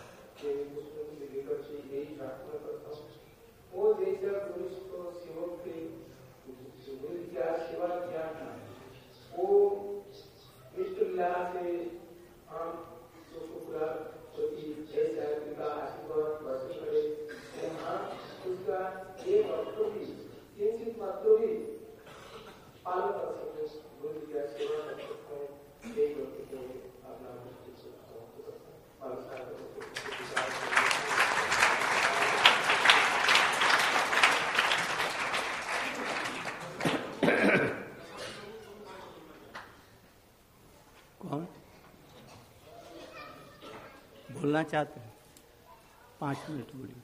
यही प्रार्थना करता हूँ, वो जैसा पुरुष को सेवक के गुरु क्या सेवा किया था, वो मृत्यु लीला से हम पूरा ऐसा उनका आशीर्वाद वर्षन करे, उसका एक वक्तव्य भी किंचित मात्र भी पालन कर सकते, गुरु क्या सेवा कर सकते हैं, एक वक्तव्य अपना कौन बोलना चाहते हैं? 5 मिनट बोलिए।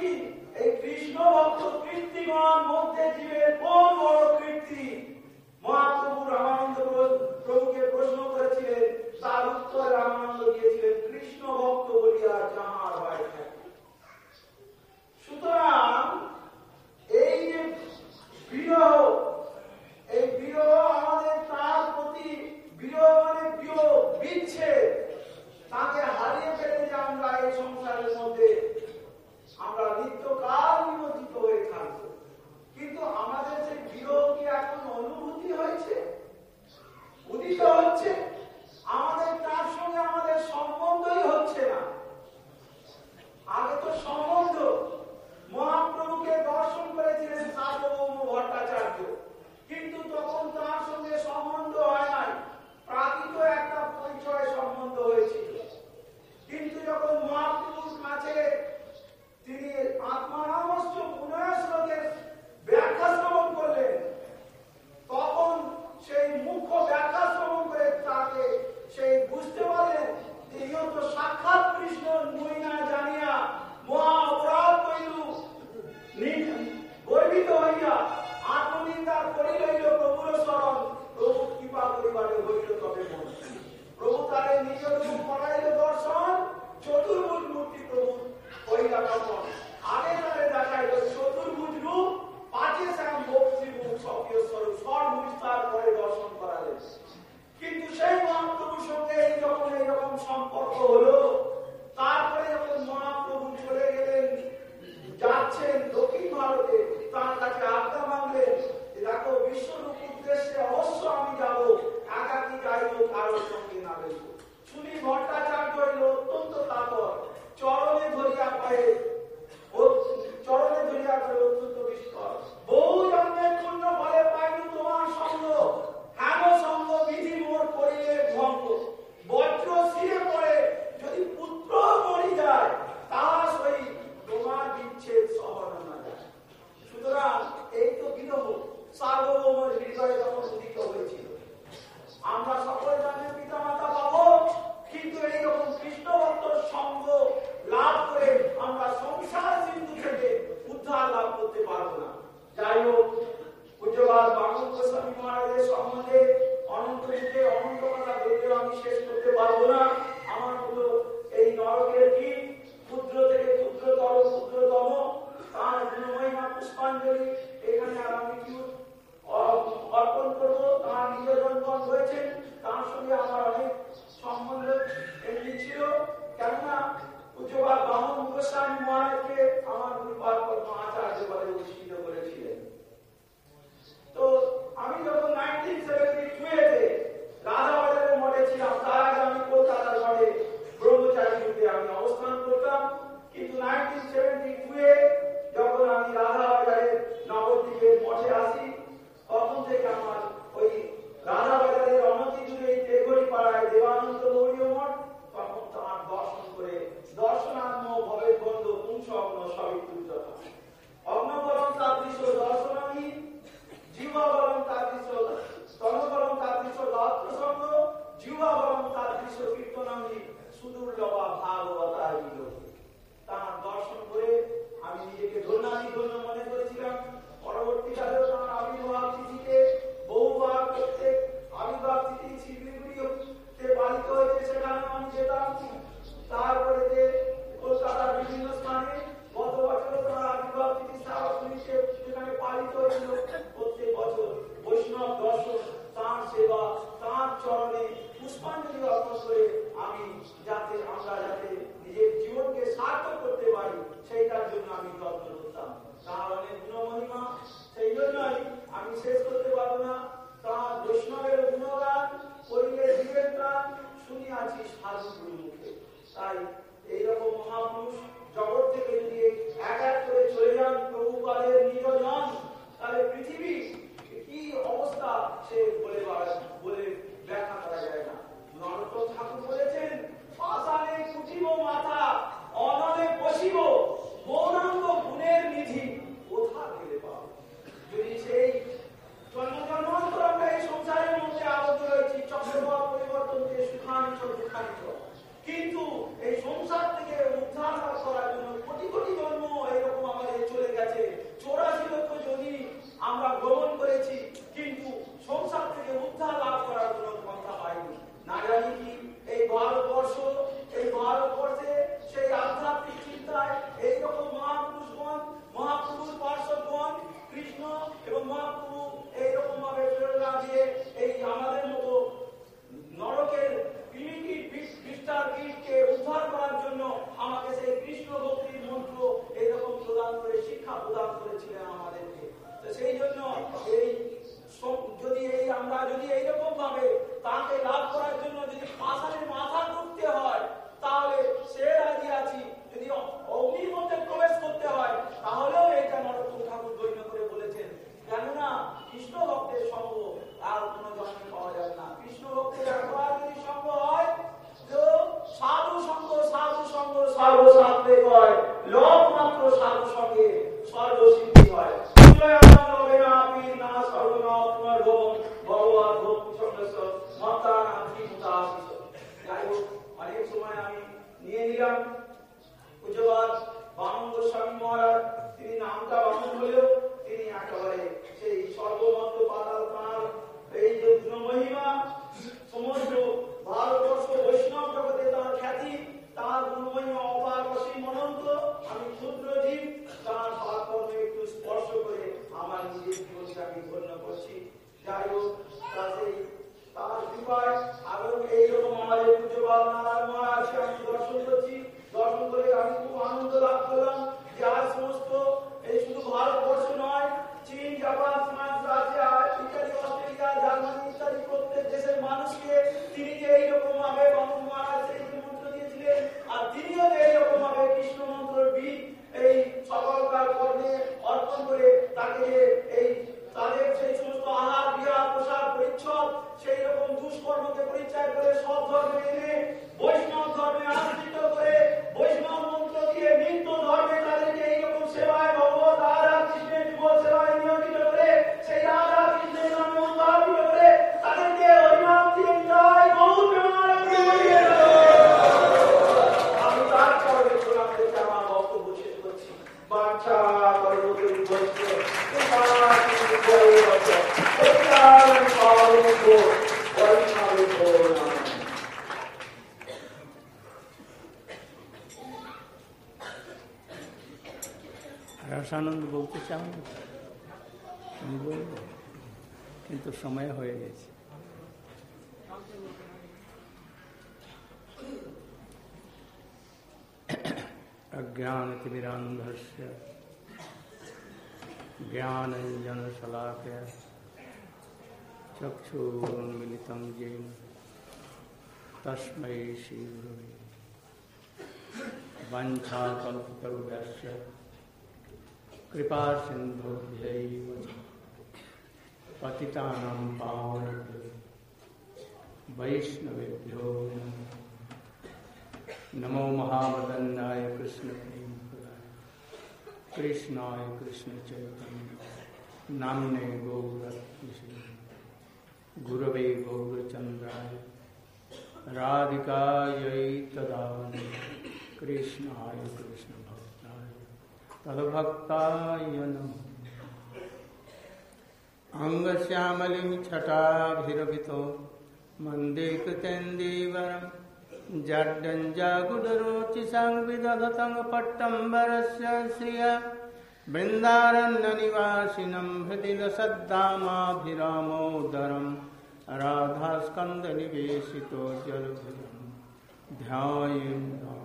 কি এই কৃষ্ণ ভক্ত কীর্তিমান মধ্যে জীবের কোন বড় কীর্তি? মহাপ্রভু রামানন্দ প্রভুকে প্রশ্ন করেছিলেন, তার উত্তরে রামানন্দ দিয়েছিলেন, কৃষ্ণ ভক্ত বলিয়া যাহার হয় থাকে। সুতরাং এই যে বিরহ, এই বিরহ আমাদের তার প্রতি, বিরহ মানে বিচ্ছেদ, তাকে হারিয়ে ফেলে যে আমরা এই সংসারের মধ্যে আমরা নিত্যকাল নিমজ্জিত হয়ে থাকবো। কিন্তু আমাদের সেই বিরহ কি এখন অনুভূতি হয়েছে, উদিত হচ্ছে? আমাদের তার সঙ্গে আমাদের সম্বন্ধই হচ্ছে না। আগে তো সম্বন্ধ, মহাপ্রভুকে দর্শন করেছিলেন সার্বভৌম ভট্টাচার্য, কিন্তু তখন তার সঙ্গে সম্বন্ধ হয় নাই, প্রাকৃত একটা পরিচয় সম্বন্ধ হয়েছিল। কিন্তু যখন মহাপ্রভুর কাছে তিনি আত্মারামস্য পুনঃ শ্লোকের ব্যাখ্যা শ্রবণ করলেন, তখন সেই মুখ্য ব্যাখ্যা শ্রবণ করে তাকে সেই বুঝতে পারলেন তিনিও তো সাক্ষাৎ কৃষ্ণ মুই না জানিয়া মহা অপরাধ করিল, গর্বিত হইয়া আত্মনিন্দা করি রইল প্রভুর শরণ, প্রভু কৃপা করিবারে হইল তবে মন। প্রভু তারে নিজ রূপ করাইল দর্শন, চতুর্ভুজ মূর্তি প্রভু হইলা তখন। আগে তারে দেখাইল চতুর্ভুজ রূপ, পাঁচে শ্যাম ভক্তি মুখ সক্রিয় স্বরূপ, সর্বভুজ তার পরে দর্শন করালেন। কিন্তু সেই মহাপ্রভুর সঙ্গে যখন এইরকম সম্পর্ক হলো, তারপরে যখন মহাপ্রভু চলে গেলেন, যাচ্ছেন দক্ষিণ ভারতে, তার কাছে আজ্ঞা মানলেন, দেখো বিশ্বরূপ উদ্দেশ্যে অবশ্য আমি যাব, একাকি যাইব, কারোর সঙ্গে না বেশ। শুনি ভট্টাচার্য হইল অত্যন্ত তাৎপর, চরণে ধরিয়া পায়ে, চরণে ধরিয়া করে অত্যন্ত বিস্তর, বহু জন্মের পূর্ণ ফলে পাইল তোমার সঙ্গ, হেন সঙ্গ বিধি মোর করিলে ভঙ্গ, বজ্র শিরে পড়ে যদি পুত্র মরি যায়, তাহা সই তোমার বিচ্ছেদ সহন না যায়। সুতরাং এই তো বিরহ সার্বভৌমের হৃদয়ে যখন উদিত হয়েছিল। আমরা সকলে জানেন পিতা মাতা পাবো, কিন্তু এইরকম কৃষ্ণ ভক্তর সঙ্গ লাভ করে আমরা সংসার সিন্ধু থেকে উদ্ধার লাভ করতে পারবো না। যাই হোক, পূজ্যপাদ বামন গোস্বামী মহারাজের সম্বন্ধে অনন্ত যুগে অনন্ত কথা বললেও আমি শেষ করতে পারবো না। আমার হলো এই নরকের কি ক্ষুদ্র থেকে ক্ষুদ্রতর ক্ষুদ্রতম তার গুণমহিমা পুষ্পাঞ্জলি এখানে আর আমি কি অর্পণ করবো। তার নিবেদনগণ হয়েছেন, তার সঙ্গে আমার অনেক সম্বন্ধ এমনি ছিল, কেননা পূজ্যপাদ বামন গোস্বামী মহারাজকে আমার গুরুপাদ পদ্ম আচার্য বলে অধিষ্ঠিত করেছিলেন। তো আমি যখন 1972-তে রাধাবাজারের মঠে ছিলাম, তার আগে আমি কলকাতার মঠে ব্রহ্মচারী রূপে আমি অবস্থান করতাম। কিন্তু 1972-এ যখন আমি রাধাবাজারের নবদ্বীপের মঠে আসি, তখন থেকে আমার ওই রাধাবাজারের অনতি দূরে তেঘড়ি পাড়ায় দেবানন্দ গৌরীয় মঠ, তখন তার দর্শন করে দর্শনাত্ম ভবের বন্ধ পুংস্বপ্ন সবই बाचा करो तो बच्चे तुम्हारी कोई बच्चा प्यार पालो को परिमाण को रसानंद बोलते चाहूँगा किंतु समय हो गए। अज्ञानतिमिरान्धस्य ज्ञानाञ्जनशलाकया चक्षुरुन्मिलितं येन तस्मै श्रीगुरवे वाञ्छाकल्पतरुभ्यश्च कृपासिन्धुभ्यैव पतितानां पावनेभ्यो वैष्णवेभ्यो नमो महावदन्नाय कृष्ण प्रेमपुराय कृष्णाय कृष्ण चैतन्य नाम्ने गौरत्न गुरवे गौरचंद्राय राधिकायै तदानि कृष्णाय कृष्ण भक्ताय तद्भक्ताय नमः। अंगश्यामलिं छटाभिरभितो वन्दे कृतेन्दीवरम् जाड्डञ्जागुडरोचिसंविदधतं पट्टम्बरस्य श्रिया बृन्दारण्यनिवासिनं हृदि लसद्दामाभिरामोदरं राधास्कन्दनिवेशितो जलभुजं ध्यायेन्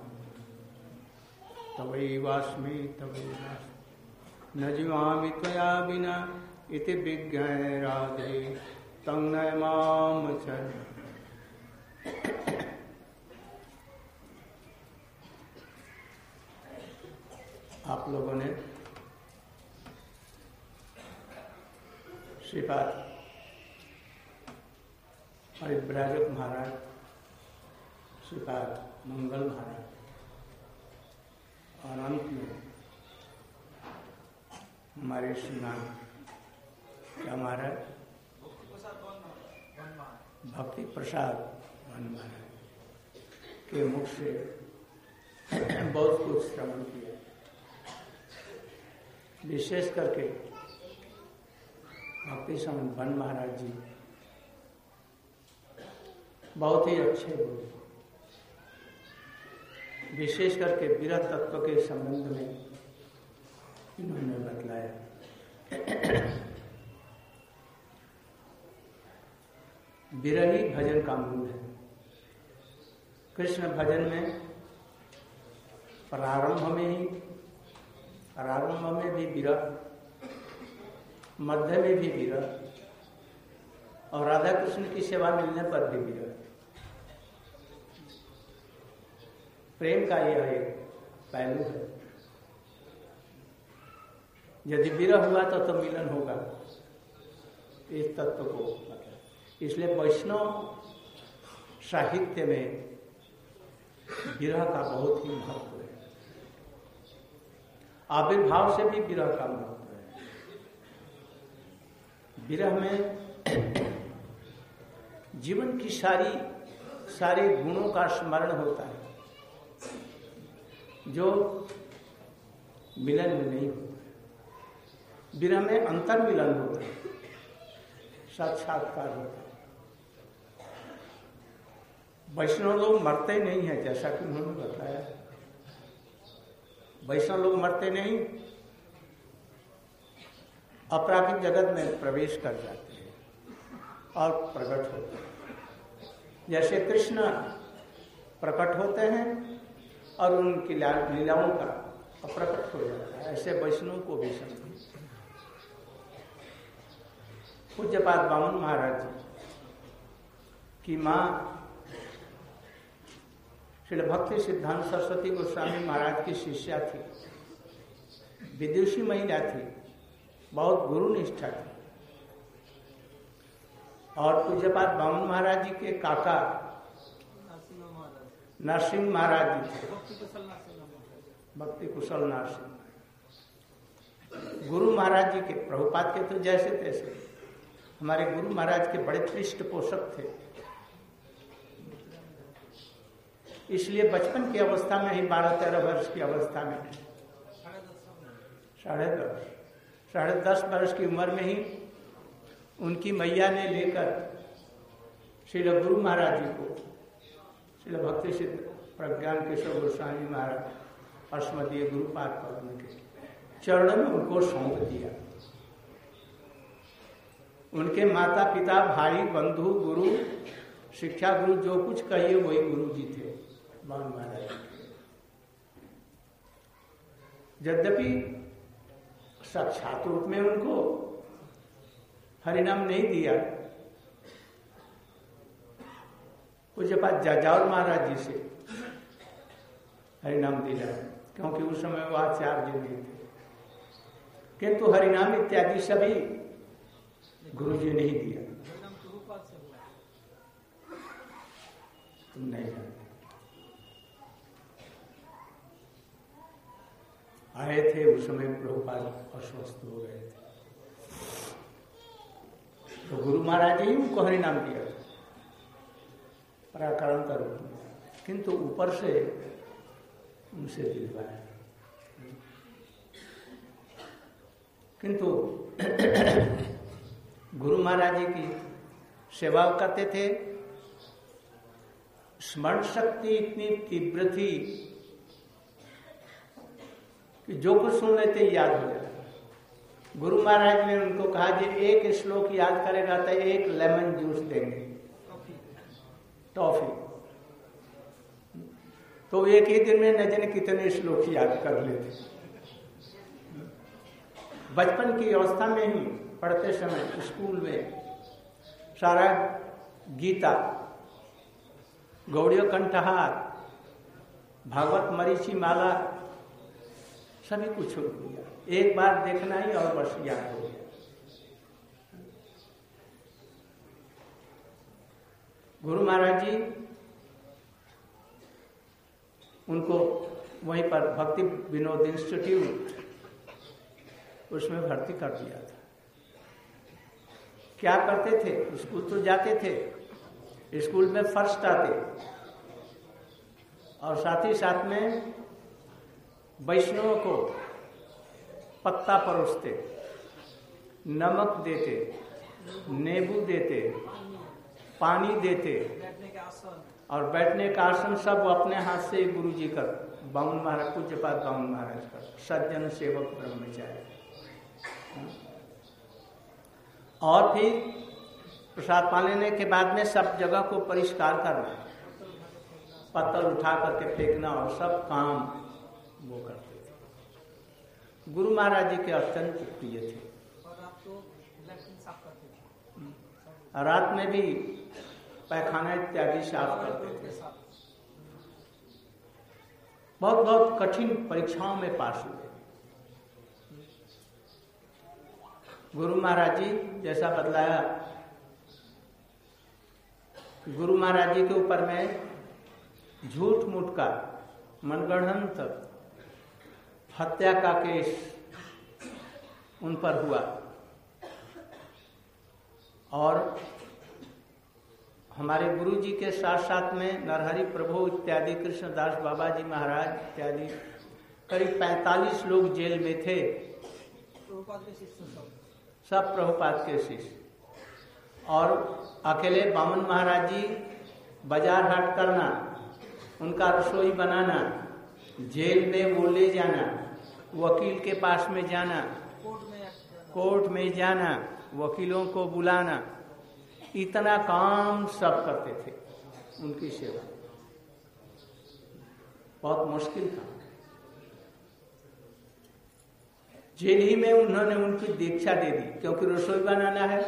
तवैवास्मि तवैवास्मि न जीवामि त्वया विना इति विज्ञाय राधे तं नमामि। आप लोगों ने श्रीपाद परिव्राजक महाराज, श्रीपाद मंगल महाराज और अंत में हमारे श्रीमान क्या महाराज भक्ति प्रसाद महाराज के मुख से बहुत कुछ श्रवण किया। विशेष करके भक्ति स्वामी वन महाराज जी बहुत ही अच्छे बोले। विशेष करके विरह तत्व के संबंध में इन्होंने बतलाया। विरह ही भजन का मूल है। कृष्ण भजन में प्रारंभ में भी विरह, मध्य में भी विरह और राधा कृष्ण की सेवा मिलने पर भी विरह। प्रेम का यह एक पहलू है। यदि विरह हुआ तो मिलन होगा, इस तत्व को इसलिए वैष्णव साहित्य में विरह का बहुत ही महत्व है। आविर्भाव से भी विरह का महत्व है। विरह में जीवन की सारे गुणों का स्मरण होता है जो मिलन में नहीं होता। विरह में अंतर मिलन होता है, साक्षात्कार होता है। वैष्णव लोग मरते नहीं हैं, जैसा कि उन्होंने बताया। वैष्णव लोग मरते नहीं, अपराधिक जगत में प्रवेश कर जाते हैं और प्रकट होते हैं। जैसे कृष्ण प्रकट होते हैं और उनकी लीलाओं का प्रकट हो जाता है, ऐसे वैष्णव को भी समझ। पूज्यपाद वामन महाराज जी की माँ श्री भक्ति सिद्धांत सरस्वती गोस्वामी महाराज की शिष्या थी, विदुषी महिला थी, बहुत गुरुनिष्ठा थी। और पूज्यपाद वामन महाराज जी के काका नरसिंह महाराज जी थे, भक्ति कुशल नरसिंह। गुरु महाराज जी के, प्रभुपाद के तो जैसे तैसे, हमारे गुरु महाराज के बड़े पृष्ठपोषक थे। इसलिए बचपन की अवस्था में ही 12-13 वर्ष की अवस्था में 10.5 वर्ष की उम्र में ही उनकी मैया ने लेकर श्रील गुरु महाराज जी को, श्रील भक्ति सिद्ध प्रज्ञान केशव गोस्वामी महाराज और स्मृति गुरुपाद पद्म के चरणों में उनको सौंप दिया। उनके माता पिता भाई बंधु गुरु शिक्षा गुरु जो कुछ कहिए वही गुरु जी थे बावन महाराज। यद्यपि साक्षात रूप में उनको हरिनाम नहीं दिया, पूज्य पाद जाजावर महाराज जी से हरिनाम दिया, क्योंकि उस समय वो आचार्य नहीं थे, किंतु हरिनाम इत्यादि सभी गुरु जी ने ही दिया। तुम नहीं जानते। आए थे उस समय प्रभुपाद अस्वस्थ हो गए थे, तो गुरु महाराज जी उनको हरिनाम दिया पराकारांतर रूप में, किंतु ऊपर से उनसे दिलवाया। किंतु गुरु महाराज जी की सेवा करते थे। स्मरण शक्ति इतनी तीव्र थी कि जो कुछ सुन लेते याद हो जाता। गुरु महाराज ने उनको कहा कि एक श्लोक याद करेगा तो एक लेमन जूस देंगे, टॉफी। तो एक ही दिन में न जाने कितने श्लोक याद कर लेते। बचपन की अवस्था में ही पढ़ते समय स्कूल में सारा गीता, गौड़ीय कंठहार, भागवत मरीचि माला सभी कुछ छूट गया। एक बार देखना ही और बस याद हो गया। गुरु महाराज जी उनको वहीं पर भक्ति विनोद इंस्टीट्यूट उसमें भर्ती कर दिया था। क्या करते थे? स्कूल तो जाते थे, स्कूल में फर्स्ट आते और साथ ही साथ में वैष्णवों को पत्ता परोसते, नमक देते, नींबू देते, पानी देते और बैठने का आसन सब अपने हाथ से गुरु जी कर, बावन महाराज पूज्यपाद बावन महाराज कर, सज्जन सेवक ब्रह्मचारी। और फिर प्रसाद पा लेने के बाद में सब जगह को परिष्कार करना, पत्थर उठा करके फेंकना और सब काम वो करते थे। गुरु महाराज जी के अत्यंत प्रिय थे। रात में भी पैखाना इत्यादि साफ करते थे। बहुत बहुत कठिन परीक्षाओं में पास हुए। गुरु महाराज जी जैसा बतलाया, गुरु महाराज जी के ऊपर में झूठ मूठ का मनगढ़ंत हत्या का केस उन पर हुआ और हमारे गुरु जी के साथ साथ में नरहरि प्रभु इत्यादि, कृष्णदास बाबा जी महाराज इत्यादि करीब 45 लोग जेल में थे। सब प्रभुपाद के शिष्य। और अकेले बामन महाराज जी बाजार हाट करना, उनका रसोई बनाना, जेल में वो ले जाना, वकील के पास में जाना, कोर्ट में जाना, वकीलों को बुलाना, इतना काम सब करते थे। उनकी सेवा बहुत मुश्किल था। जेल ही में उन्होंने उनकी दीक्षा दे दी, क्योंकि रसोई बनाना है,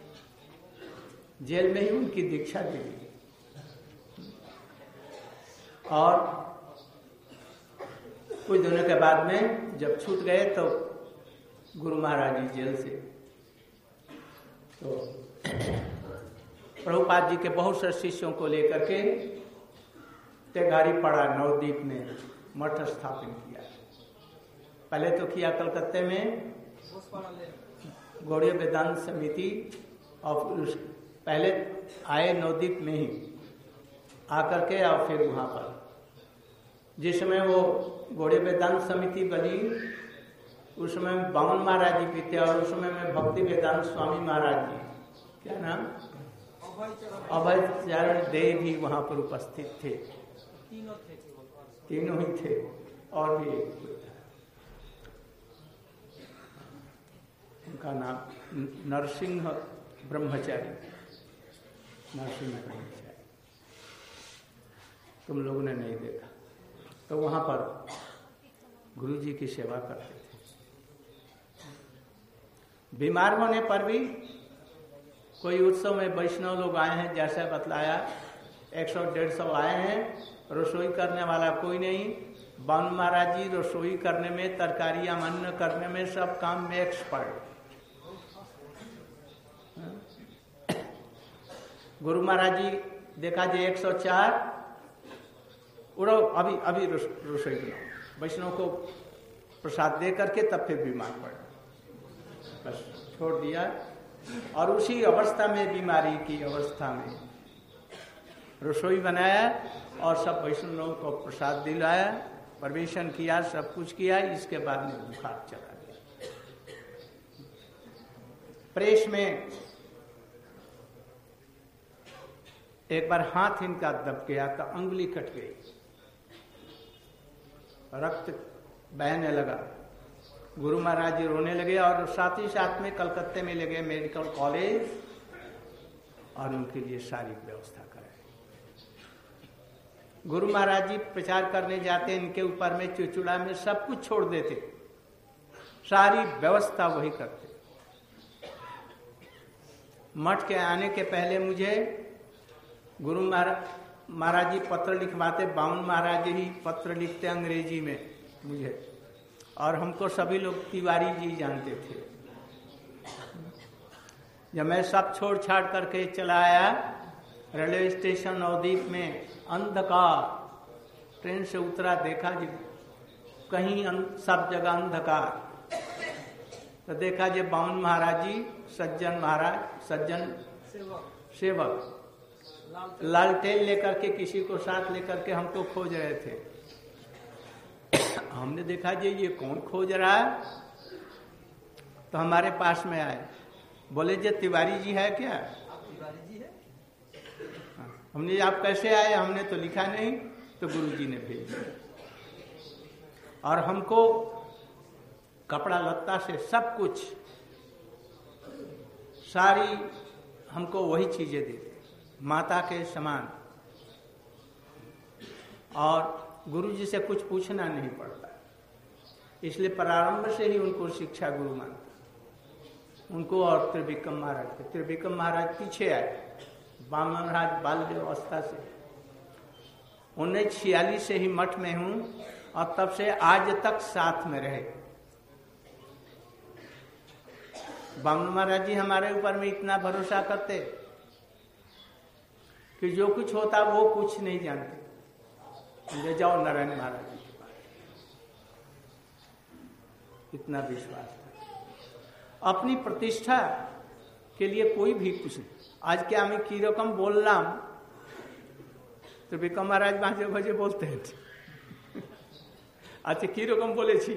जेल में ही उनकी दीक्षा दे दी। और कुछ दिनों के बाद में जब छूट गए तो गुरु महाराज जी जेल से, तो प्रभुपाद जी के बहुत से शिष्यों को लेकर के तेघारी पड़ा नवद्वीप में मठ स्थापित किया। पहले तो किया कलकत्ते में गौड़ीय वेदांत समिति, और पहले आए नवद्वीप में ही आकर के, और फिर वहां पर जिस समय वो गौड़ीय वेदांत समिति बनी उस समय में बामन महाराज जी भी थे और उस समय में भक्ति वेदांत स्वामी महाराज जी, क्या नाम, अभय चरण देव भी वहां पर उपस्थित थे। तीनों ही थे और भी एक उनका नाम नरसिंह ब्रह्मचारी, नरसिंह ब्रह्मचारी, तुम लोगों ने नहीं देखा। तो वहां पर गुरु जी की सेवा करते थे। बीमार होने पर भी कोई उत्सव में वैष्णव लोग आए हैं, जैसा बतलाया 100-150 आए हैं, रसोई करने वाला कोई नहीं। बामन महाराज जी रसोई करने में, तरकारियां अन्न करने में, सब काम में एक्सपर्ट। गुरु महाराज जी देखा जी 104 उड़ो, अभी रसोई बनाओ, वैष्णव को प्रसाद दे करके तब फिर बीमार पड़ा, बस छोड़ दिया। और उसी अवस्था में, बीमारी की अवस्था में रसोई बनाया और सब वैष्णव को प्रसाद दिलाया, परवेशन किया, सब कुछ किया। इसके बाद में बुखार चला गया। प्रेस में एक बार हाथ इनका दब गया तो अंगुली कट गई, रक्त बहने लगा। गुरु महाराज जी रोने लगे और साथ ही साथ में कलकत्ते में लगे मेडिकल कॉलेज और उनके लिए सारी व्यवस्था कराई। गुरु महाराज जी प्रचार करने जाते, इनके ऊपर में चुचुड़ा में सब कुछ छोड़ देते, सारी व्यवस्था वही करते। मठ के आने के पहले मुझे गुरु महाराज जी पत्र लिखवाते, बामन महाराज जी ही पत्र लिखते अंग्रेजी में मुझे, और हमको सभी लोग तिवारी जी जानते थे। जब मैं सब छोड़ छाड़ करके चला आया रेलवे स्टेशन नवदीप में, अंधकार, ट्रेन से उतरा, देखा जी कहीं सब जगह अंधकार। तो देखा जी बामन महाराज जी, सज्जन महाराज, सज्जन सेवक लालटेन लेकर के, किसी को साथ लेकर के हमको खोज रहे थे। हमने देखा जी ये कौन खोज रहा है, तो हमारे पास में आए, बोले जी तिवारी जी है क्या? तिवारी जी है। हमने आप कैसे आए? हमने तो लिखा नहीं। तो गुरु जी ने भेजा और हमको कपड़ा लत्ता से सब कुछ, सारी हमको वही चीजें देते, माता के समान। और गुरु जी से कुछ पूछना नहीं पड़ता, इसलिए प्रारंभ से ही उनको शिक्षा गुरु मानता, उनको। और त्रिविक्रम महाराज के, त्रिविक्रम महाराज पीछे आए, बामन महाराज बाल्य अवस्था से। 1946 से ही मठ में हूं और तब से आज तक साथ में रहे। बामन महाराज जी हमारे ऊपर में इतना भरोसा करते कि जो कुछ होता वो कुछ नहीं जानते, ले जाओ नारायण महाराज जी के पास, इतना विश्वास था। अपनी प्रतिष्ठा के लिए कोई भी कुछ नहीं। आज क्या हमें की रकम बोलना, तो विक्रम महाराज बाजे बजे बोलते हैं, अच्छा की रकम बोले छी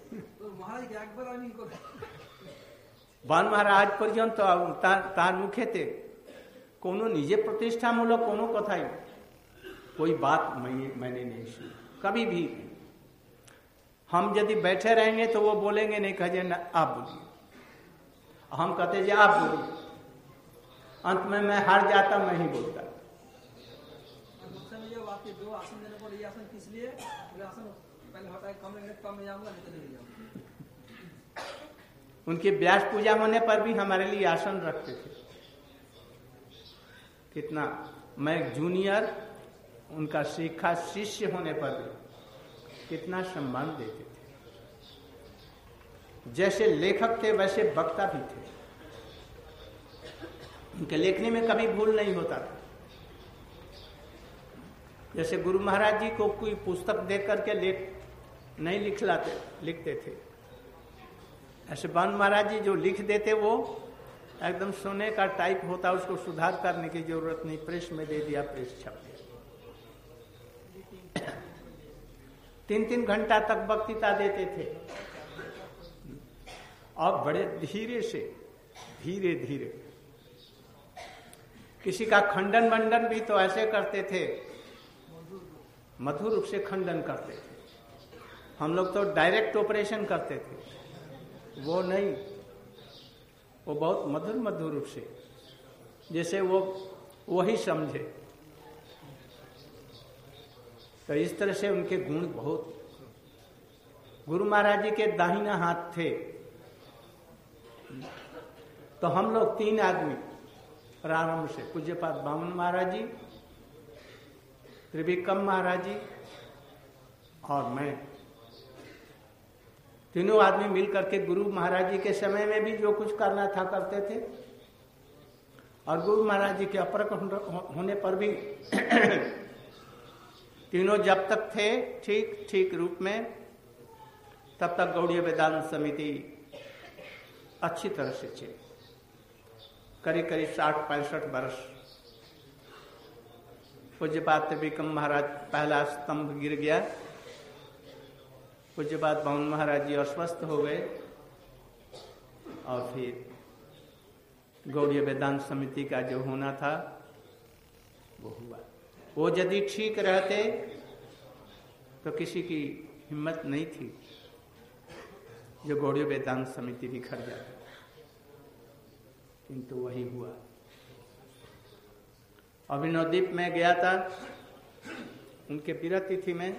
बान महाराज पर्यंत तार मुखे थे कोनो निजे प्रतिष्ठामूलक कोनो कथाई कोई बात मैंने नहीं सुनी कभी भी। हम यदि बैठे रहेंगे तो वो बोलेंगे नहीं, कहे ना आप बोलिए, हम कहते जी आप बोलिए, अंत में मैं हार जाता, मैं ही बोलता। दो आसन देने पर ये आसन किस लिए? आसन पहले होता है कम में जाऊंगा, नहीं तो नहीं जाऊंगा। उनकी व्यास पूजा होने पर भी हमारे लिए आसन रखते थे। कितना, मैं जूनियर, उनका सीखा शिष्य होने पर भी कितना सम्मान देते थे। जैसे लेखक थे वैसे वक्ता भी थे, उनके लेखने में कभी भूल नहीं होता था। जैसे गुरु महाराज जी को कोई पुस्तक देख करके नहीं लिखते थे, ऐसे बान महाराज जी जो लिख देते वो एकदम सोने का टाइप होता, उसको सुधार करने की जरूरत नहीं, प्रेस में दे दिया, प्रेस छप दिया। 3-3 घंटा तक वक्तृता देते थे। और बड़े धीरे से, धीरे धीरे। किसी का खंडन मंडन भी तो ऐसे करते थे, मधुर रूप से खंडन करते थे। हम लोग तो डायरेक्ट ऑपरेशन करते थे, वो नहीं, वो बहुत मधुर मधुर रूप से, जैसे वो वही समझे। तो इस तरह से उनके गुण बहुत। गुरु महाराज जी के दाहिना हाथ थे। तो हम लोग 3 आदमी प्रारंभ से, पूज्यपाद बामन महाराज जी, त्रिविक्रम महाराज जी और मैं, तीनों आदमी मिलकर के गुरु महाराज जी के समय में भी जो कुछ करना था करते थे, और गुरु महाराज जी के अपरक होने पर भी तीनों जब तक थे ठीक ठीक रूप में, तब तक गौड़ीय वेदांत समिति अच्छी तरह से चली। करीब करीब 60-65 वर्ष। पूज्यपाद त्रिविक्रम महाराज पहला स्तंभ गिर गया, पूज्यपाद बामन महाराज जी अस्वस्थ हो गए, और फिर गौड़ीय वेदांत समिति का जो होना था वो हुआ। वो यदि ठीक रहते तो किसी की हिम्मत नहीं थी जो गौड़ीय वेदांत समिति बिखर जाती, किंतु वही हुआ। अभिनवद्वीप में गया था, उनके पीरा तिथि में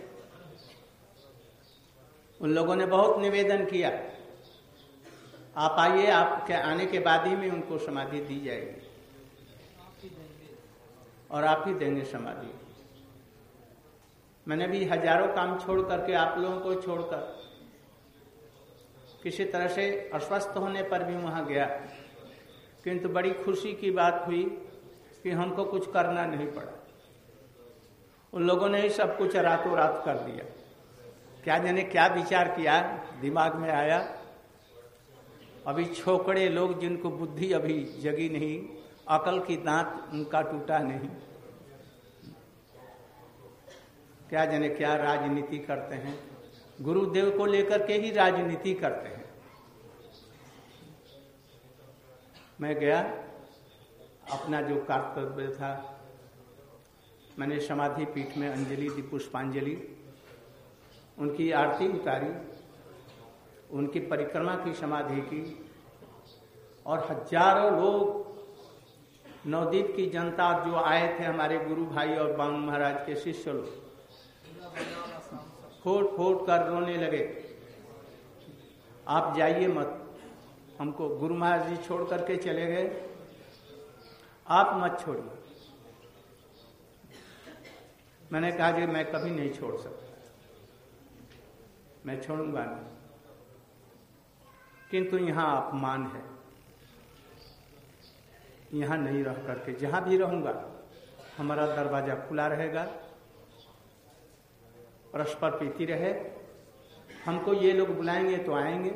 उन लोगों ने बहुत निवेदन किया, आप आइए, आपके आने के बाद ही में उनको समाधि दी जाएगी और आप ही देंगे समाधि। मैंने भी हजारों काम छोड़ करके, आप लोगों को छोड़कर, किसी तरह से अस्वस्थ होने पर भी वहां गया, किंतु बड़ी खुशी की बात हुई कि हमको कुछ करना नहीं पड़ा। उन लोगों ने ही सब कुछ रातों रात कर दिया। क्या जाने क्या विचार किया, दिमाग में आया। अभी छोकरे लोग जिनको बुद्धि अभी जगी नहीं, अकल की दांत उनका टूटा नहीं, क्या जाने क्या राजनीति करते हैं, गुरुदेव को लेकर के ही राजनीति करते हैं। मैं गया, अपना जो कर्तव्य था, मैंने समाधि पीठ में अंजलि दी, पुष्पांजलि, उनकी आरती उतारी, उनकी परिक्रमा की, समाधि की, और हजारों लोग, नवद्वीप की जनता जो आए थे, हमारे गुरु भाई और बामन महाराज के शिष्य लोग, फोट फोट कर रोने लगे, आप जाइए मत, हमको गुरु महाराज जी छोड़ करके चले गए, आप मत छोड़िए। मैंने कहा कि मैं कभी नहीं छोड़ सकता, मैं छोड़ूंगा नहीं, किंतु यहां अपमान है, यहां नहीं रह करके जहां भी रहूंगा हमारा दरवाजा खुला रहेगा, परस्पर प्रीति रहे। हमको ये लोग बुलाएंगे तो आएंगे,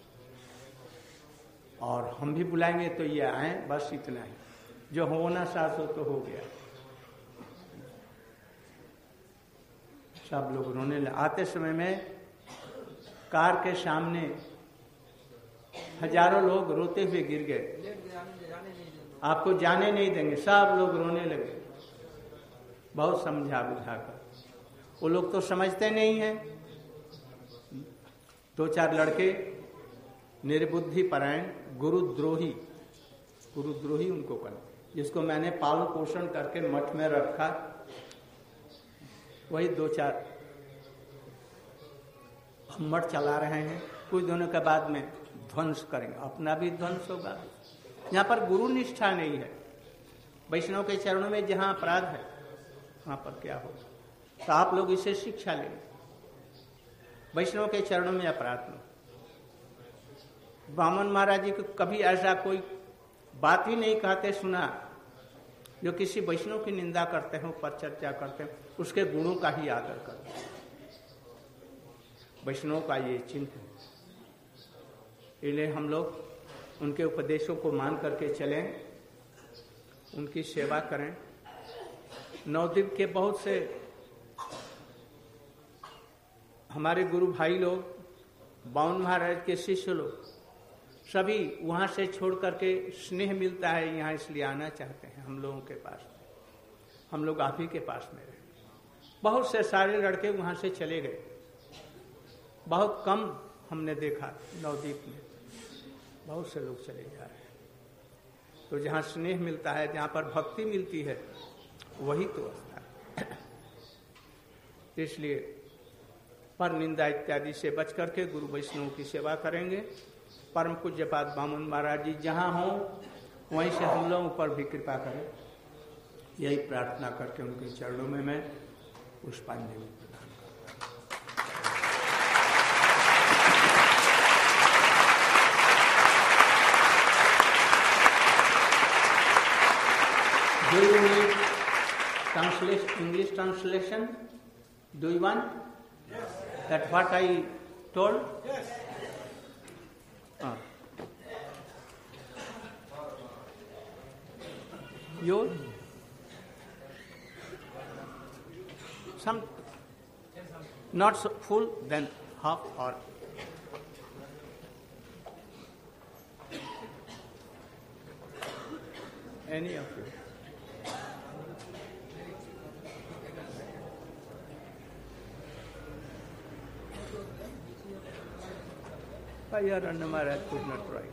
और हम भी बुलाएंगे तो ये आए, बस इतना ही। जो होना साथ हो तो हो गया। सब लोग रोने लगे। आते समय में कार के सामने हजारों लोग रोते हुए गिर गए, आपको जाने नहीं देंगे, सब लोग रोने लगे। बहुत समझा बुझाकर, वो लोग तो समझते नहीं हैं। 2-4 लड़के निर्बुद्धि परायण, गुरुद्रोही उनको कहते, जिसको मैंने पालन पोषण करके मठ में रखा, वही 2-4 हम मठ चला रहे हैं। कुछ दिनों के बाद में ध्वंस करेंगे, अपना भी ध्वंस होगा। यहाँ पर गुरु निष्ठा नहीं है। वैष्णव के चरणों में जहाँ अपराध है, वहां पर क्या होगा? तो आप लोग इसे शिक्षा लेंगे। वैष्णव के चरणों में अपराध नहीं। बामन महाराज जी को कभी ऐसा कोई बात ही नहीं कहते सुना जो किसी वैष्णव की निंदा करते हो, पर चर्चा करते हो, उसके गुणों का ही आदर करते हैं। वैष्णव का ये चिन्ह है। इसलिए हम लोग उनके उपदेशों को मान करके चलें, उनकी सेवा करें। नवद्वीप के बहुत से हमारे गुरु भाई लोग, बामन महाराज के शिष्य लोग, सभी वहां से छोड़ करके स्नेह मिलता है यहाँ, इसलिए आना चाहते हैं हम लोगों के पास। हम लोग आप ही के पास में रहे। बहुत से सारे लड़के वहां से चले गए, बहुत कम हमने देखा नवदीप में, बहुत से लोग चले जा रहे हैं। तो जहाँ स्नेह मिलता है, जहाँ पर भक्ति मिलती है, वही तो अवस्था है। इसलिए पर निंदा इत्यादि से बच करके गुरु वैष्णव की सेवा करेंगे। परम पूज्यपाद बामन महाराज जी जहाँ हों वहीं से हम लोगों पर भी कृपा करें, यही प्रार्थना करके उनके चरणों में मैं पुष्पांजलि प्रदान करता हूँ। Do you need English translation? Do you want? Yes. That what I told? Yes. You? Some not so full, then half or any of you. Anna Maharaj could not write.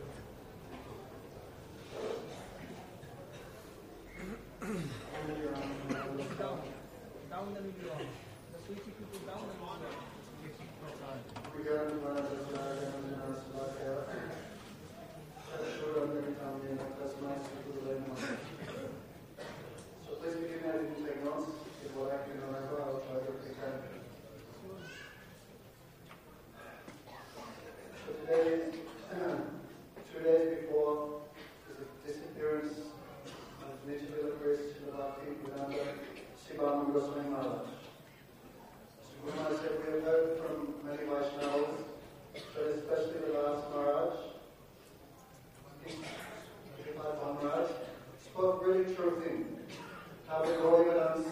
Down the middle. The switch if you put down the middle. So please begin as you take notes. If what I can remember, I'll try to pretend. So today, 2 days before the disappearance of Nitya priest Bhakti Vedanta Sribhakti Goswami Maharaj. So Guru Maharaj said, we have heard from many Vaishnavas, but especially the last Maharaj, Maharaj, spoke really true thing. How the Gaudiya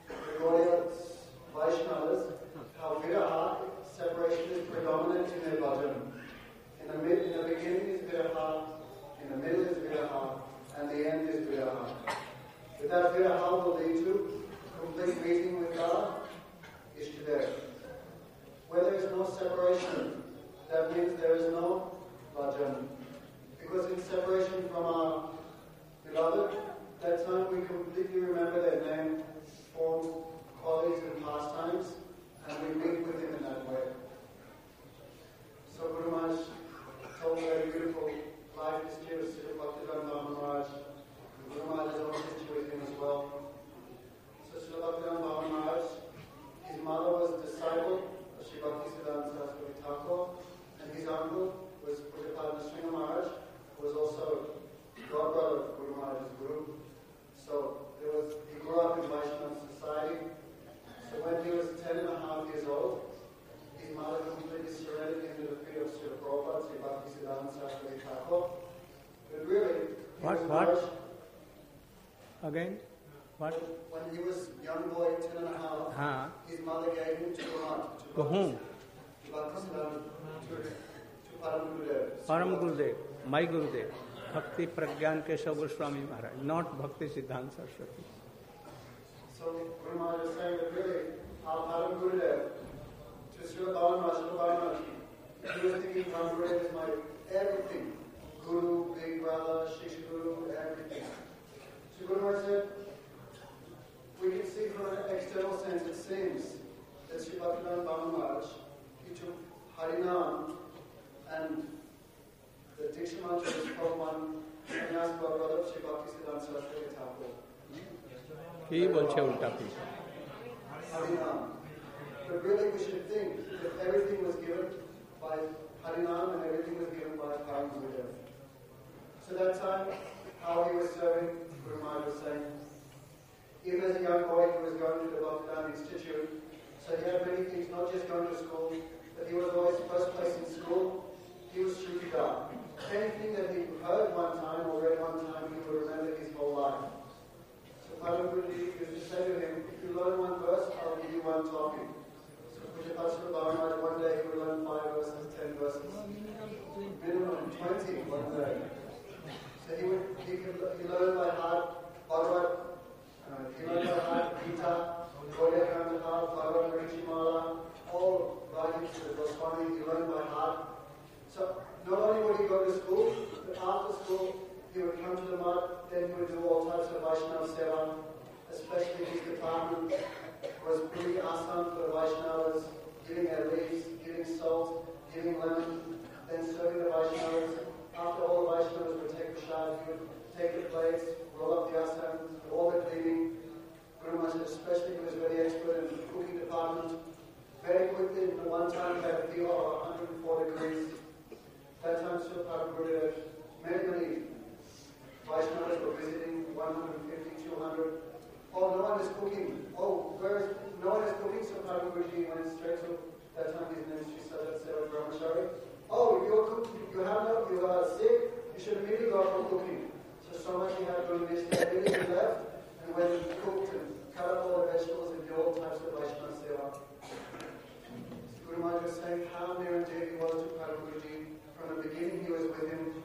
Vaishnavas, how Viraha, separation is predominant in their bhajan. In the beginning is Viraha, in the middle is Viraha, and the end is Viraha. Without Viraha will lead to complete meeting with God, Ishtadev. Where there is no separation, that means there is no bhajan. Because in separation from our beloved, that time we completely remember their name, form, qualities and pastimes, and we meet with him in that way. So Guru Maharaj told a very beautiful life history of Srila Bhaktivedanta Maharaj. Guru Maharaj has own history with him as well. So Srila Bhaktivedanta Maharaj, his mother was a disciple of Sri Bhaktisiddhanta Saraswati Thakur, and his uncle was Pujapad Nrsimha Maharaj, who was also godbrother of Guru Maharaj's Guru. So he grew up in Vaishnava society. So when he was 10.5 years old, his mother completely surrendered him to the feet of Srila Prabhupada, Sri Bhaktisiddhanta Saraswati Thakur. But really, What? Again? What? When he was young boy, 10.5, his mother gave him to Guru. To whom? To Bhaktisiddhanta, to Param Gurudev. Param Gurudev, my Gurudev, Bhakti Pragyan Keshav Goswami Maharaj, not Bhakti Siddhanta Saraswati. So Guru Maharaj is saying that really, our Param Gurudev, to Srila Balaram, he was thinking Param Gurudev is my everything. Guru, big brother, Shish Guru, everything. So Guru Maharaj said, we can see from an external sense, it seems that Sri Bhaktivedanta Maharaj, he took Harinam and the Diksha mantra was from one sannyas brother of Sri Bhaktisiddhanta Saraswati Thakur. He bolche ulta pisa. Harinam. But really we should think that everything was given by Harinam and everything was given by Param Gurudev. So that time, how he was serving, Guru Maharaj was saying, even as a young boy, he was going to the Bhaktivedanta Institute. So he had many things, not just going to school, but he was always first place in school. He was Shrutida. Anything that he heard one time or read one time, he would remember his whole life. So Param Guruji used to say to him, if you learn one verse, I'll give you one topic. So Pujapad Srila Bhavan, one day he would learn 5 verses, 10 verses. Minimum 20 20 one day. So he learned by heart Bhagavad, he learned by heart Gita, Gaudiya Grantha, Bhagavad Marichimala, all writings of Goswami, he learned by heart. So not only would he go to school, but after school he would come to the mud, then he would do all types of Vaishnava Seva, especially his department was bringing asam for the Vaishnavas, giving their leaves, giving salt, giving lemon, then serving the Vaishnavas. After all the Vaishnavas would take prasad, he would take the plates, roll up the asam, do all the cleaning. Guru Maharaj especially was very expert in the cooking department. Very quickly, at one time, he had a fever of 104 degrees. That time, Srila Prabhupada, many Vaishnavas were visiting, 150, 200. Oh, no one is cooking. Oh, no one is cooking, so Prabhupada went straight to, that time his name is Sri Sajat Seva Brahmachari. Oh, you are sick, you should immediately go for cooking. So much he had doing this, he immediately left and went and cooked and cut up all the vegetables and did all types of Vaishnava Seva. Guru Maharaj was saying how near and dear he was to Prabhupada. From the beginning he was with him.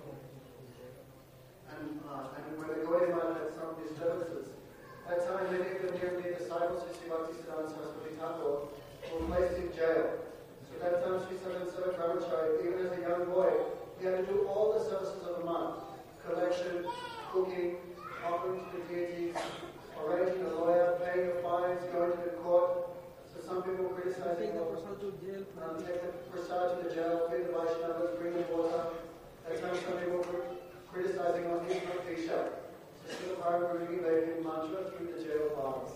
And when the Gaudiya Math had some disturbances, at that time many of the near disciples of Sri Bhaktisiddhanta Saraswati Thakur were placed in jail. So at that time Sri Sajjan Seva Brahmachari, even as a young boy, he had to do all the services of the month: collection, cooking, offering to the deities, arranging a lawyer, paying the fines, going to the court. So some people were criticizing him. Take the prasad to the jail, feed the Vaishnavas, bring them water. At that time some people were criticizing on his Diksha. So Srila Prabhupada gave him mantra through the jail bars.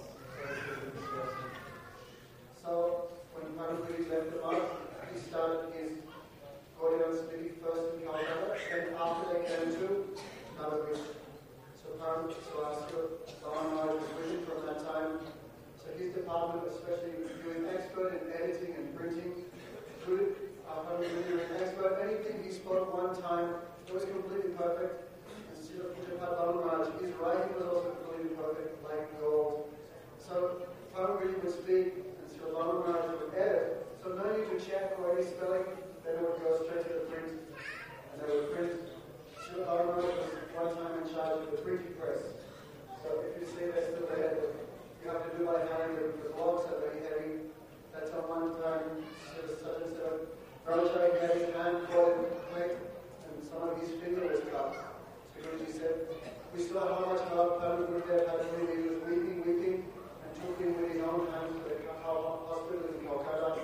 So when Prabhupada left the month, he started his Gaudiya Smriti first in Calcutta, then after they came to Navagiri. So Srila Bhavan Maharaj was with him from that time. So his department, especially he was an expert in editing and printing. Prabhupada was an expert. Anything he spoke one time, it was completely perfect. And Srila Bhavan Maharaj, his writing was also completely perfect, like gold. So Prabhupada would speak, and Srila Bhavan Maharaj would edit. So no need to check for any spelling, then it would go straight to the print. And they would print. Srila Bhavan Maharaj was one time in charge of the printing press. So if you see they're still there, you have to do by hand, the blocks are very heavy. That's on one time, such and so. Brahmachari had his hand caught in the plate, and some of his finger was cut. So Guruji said, we saw how much love Prabhupada Gurudev had for him. He was weeping, and took him with his own hands to the hospital in Kolkata.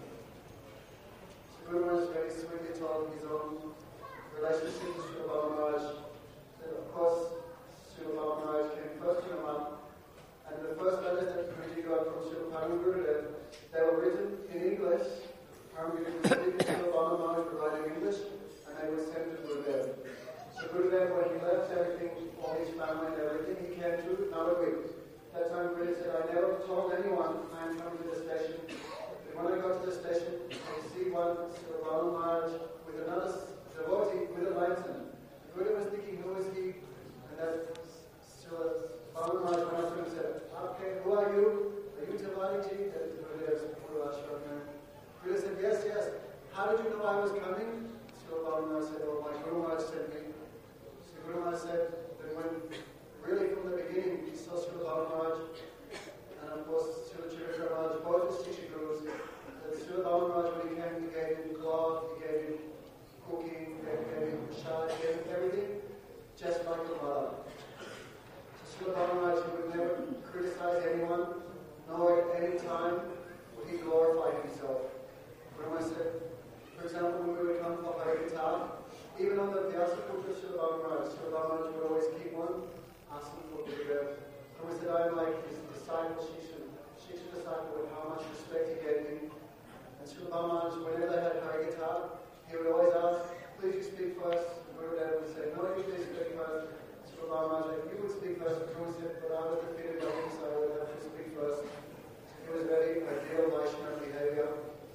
So Guru Maharaj very sweetly told his own relationship to Srila Bhavan Maharaj that, of course, Srila Bhavan Maharaj came first to the month. And the first letters that Guruji got from Srila Prabhupada Gurudev, they were written in English. Prabhupada would speak to Srila Bhavan Maharaj, providing English, and they were sent to Gurudev. So Gurudev, when he left everything, all his family and everything, he came to Navagiri. That time Gurudev said, I never told anyone I am coming to the station. But when I got to the station, I see one Srila Bhavan Maharaj with another devotee with a lantern. Gurudev was thinking, who is he? And that Srila Bhavan Maharaj went up to him and said, okay, who are you? Are you Tavariji? That is Gurudev's Guru Ashram. Gurudev said, yes. How did you know I was coming? Srila Bhavan Maharaj said, oh, my Guru Maharaj sent me. So Guru Maharaj said that when, really from the beginning, he saw Srila Bhavan Maharaj, and of course Srila Chirikara Maharaj, both his Shiksha Gurus, that Srila Bhavan Maharaj, when he came, he gave him cloth, he gave him cooking, he gave him prasad, he gave him everything, just like the Maharaj. Srila Bhavan Maharaj would never criticize anyone, nor at any time would he glorify himself. Guru Maharaj said, for example, when we would come for Harikatha, even on the Vyasa Putra Srila Bhavan Maharaj would always keep one asking for Gurudev. Guru said, I am like his disciple, Shiksha disciple, with how much respect he gave me. And Srila Bhavan Maharaj, whenever they had Harikatha, he would always ask, please you speak first. And Gurudev would say, no, you please speak first. Srila Bhavan Maharaj, you would speak first, Guru said, but I was defeated by him, so I would have to speak first. It was very ideal Vaishnava behavior.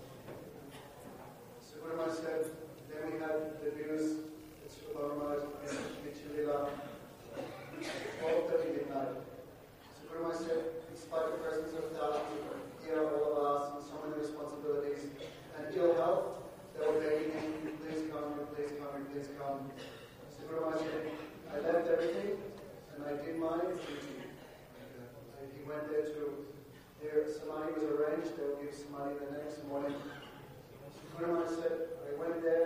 So Guru Maharaj said, then we had the views that Srila Bhavan Maharaj and Nichilila, 12:30 midnight. So Guru Maharaj said, despite the presence of thousands of here, all of us, and so many responsibilities, and ill health, they were begging him, please come, he's come. So Guru Maharaj said, I left everything and I did my duty. He went there to, their samadhi was arranged, they would give samadhi the next morning. So Guru Maharaj said, I went there.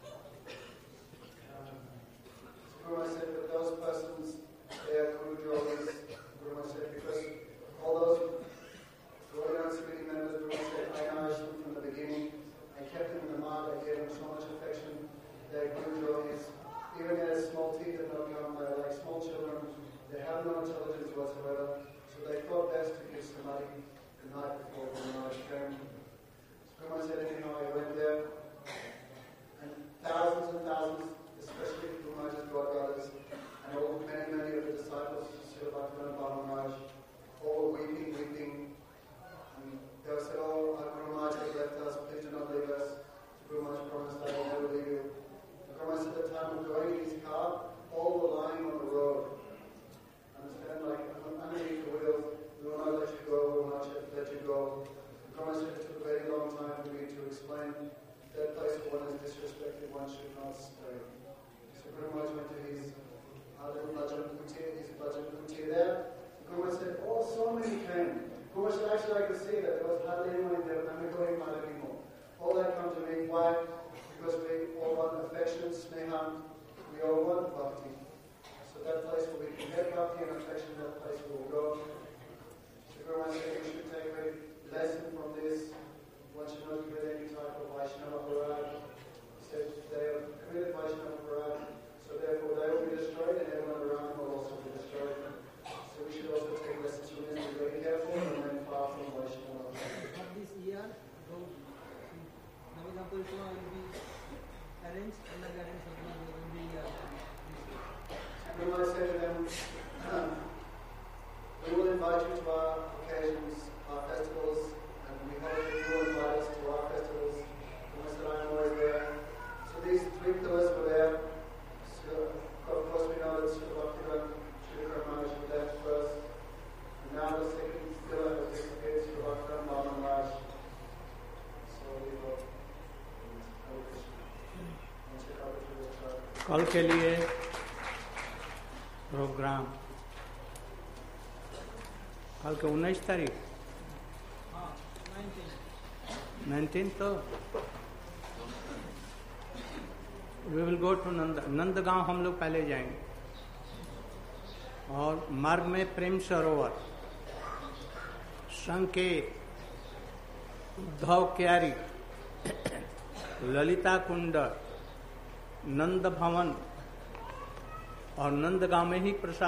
So Guru Maharaj said, but those persons, they are Guru Drogas. Guru Maharaj said, because all those Gaudiya committee members, Guru Maharaj said, I nourished them from the beginning. I kept them in the mud, I gave them so much affection. They're Guru Drogas. Even as small teeth and not young, they're like small children. They have no intelligence whatsoever. So they thought best to give somebody the night before Guru Maharaj came. So Guru Maharaj said, anyhow, I went there. And thousands, especially Guru Maharaj's godbrothers, and all many of the disciples of Srila Bhaktivinoda Maharaj, all weeping. And they said, oh, Guru Maharaj has left us, please do not leave us. So Guru Maharaj promised, I will never leave you. Guru Maharaj at the time of going in his car, all were lying on the road. Understand, like underneath the wheels, we will not let you go, we will not let you go. Guru Maharaj said it took a very long time for me to explain that place where one is disrespected, one should not stay. So Guru Maharaj went to his little Bhajan Kutir there. Guru Maharaj said, oh, so many came. Guru Maharaj said, actually I could see that there was hardly anyone there, and we're going mad anymore. All that come to me, why? Because we all want affection, sneha, we all want bhakti. So that place where we can get bhakti and affection, that place we will go. So Guru Maharaj said, we should take a lesson from this. One should not commit any type of Vaishnava parad. He said, they have committed Vaishnava parad, so therefore they will be destroyed and everyone around them will also be destroyed. So we should also take lessons from this, be very careful and remain far from Vaishnava. This year, Navadampur will be arranged under guidance of the year. Guru Maharaj said to them, we will invite you to our occasions, our festivals, and we hope that you will invite us to our festivals. Guru Maharaj said, I am always there. So these three pillars were there. So, of course, we know that Srila Bhaktivinoda Maharaj left first. And now the second pillar has disappeared, Srila Bhaktivinoda Maharaj. So we hope. कल के लिए programme कल के 19 तारीख 19 तो we will go to Nandgaon हम लोग पहले जाएंगे और मार्ग में प्रेम सरोवर संकेत उद्धव क्यारी ललिता कुंड नंद भवन और नंदगांव में ही प्रसाद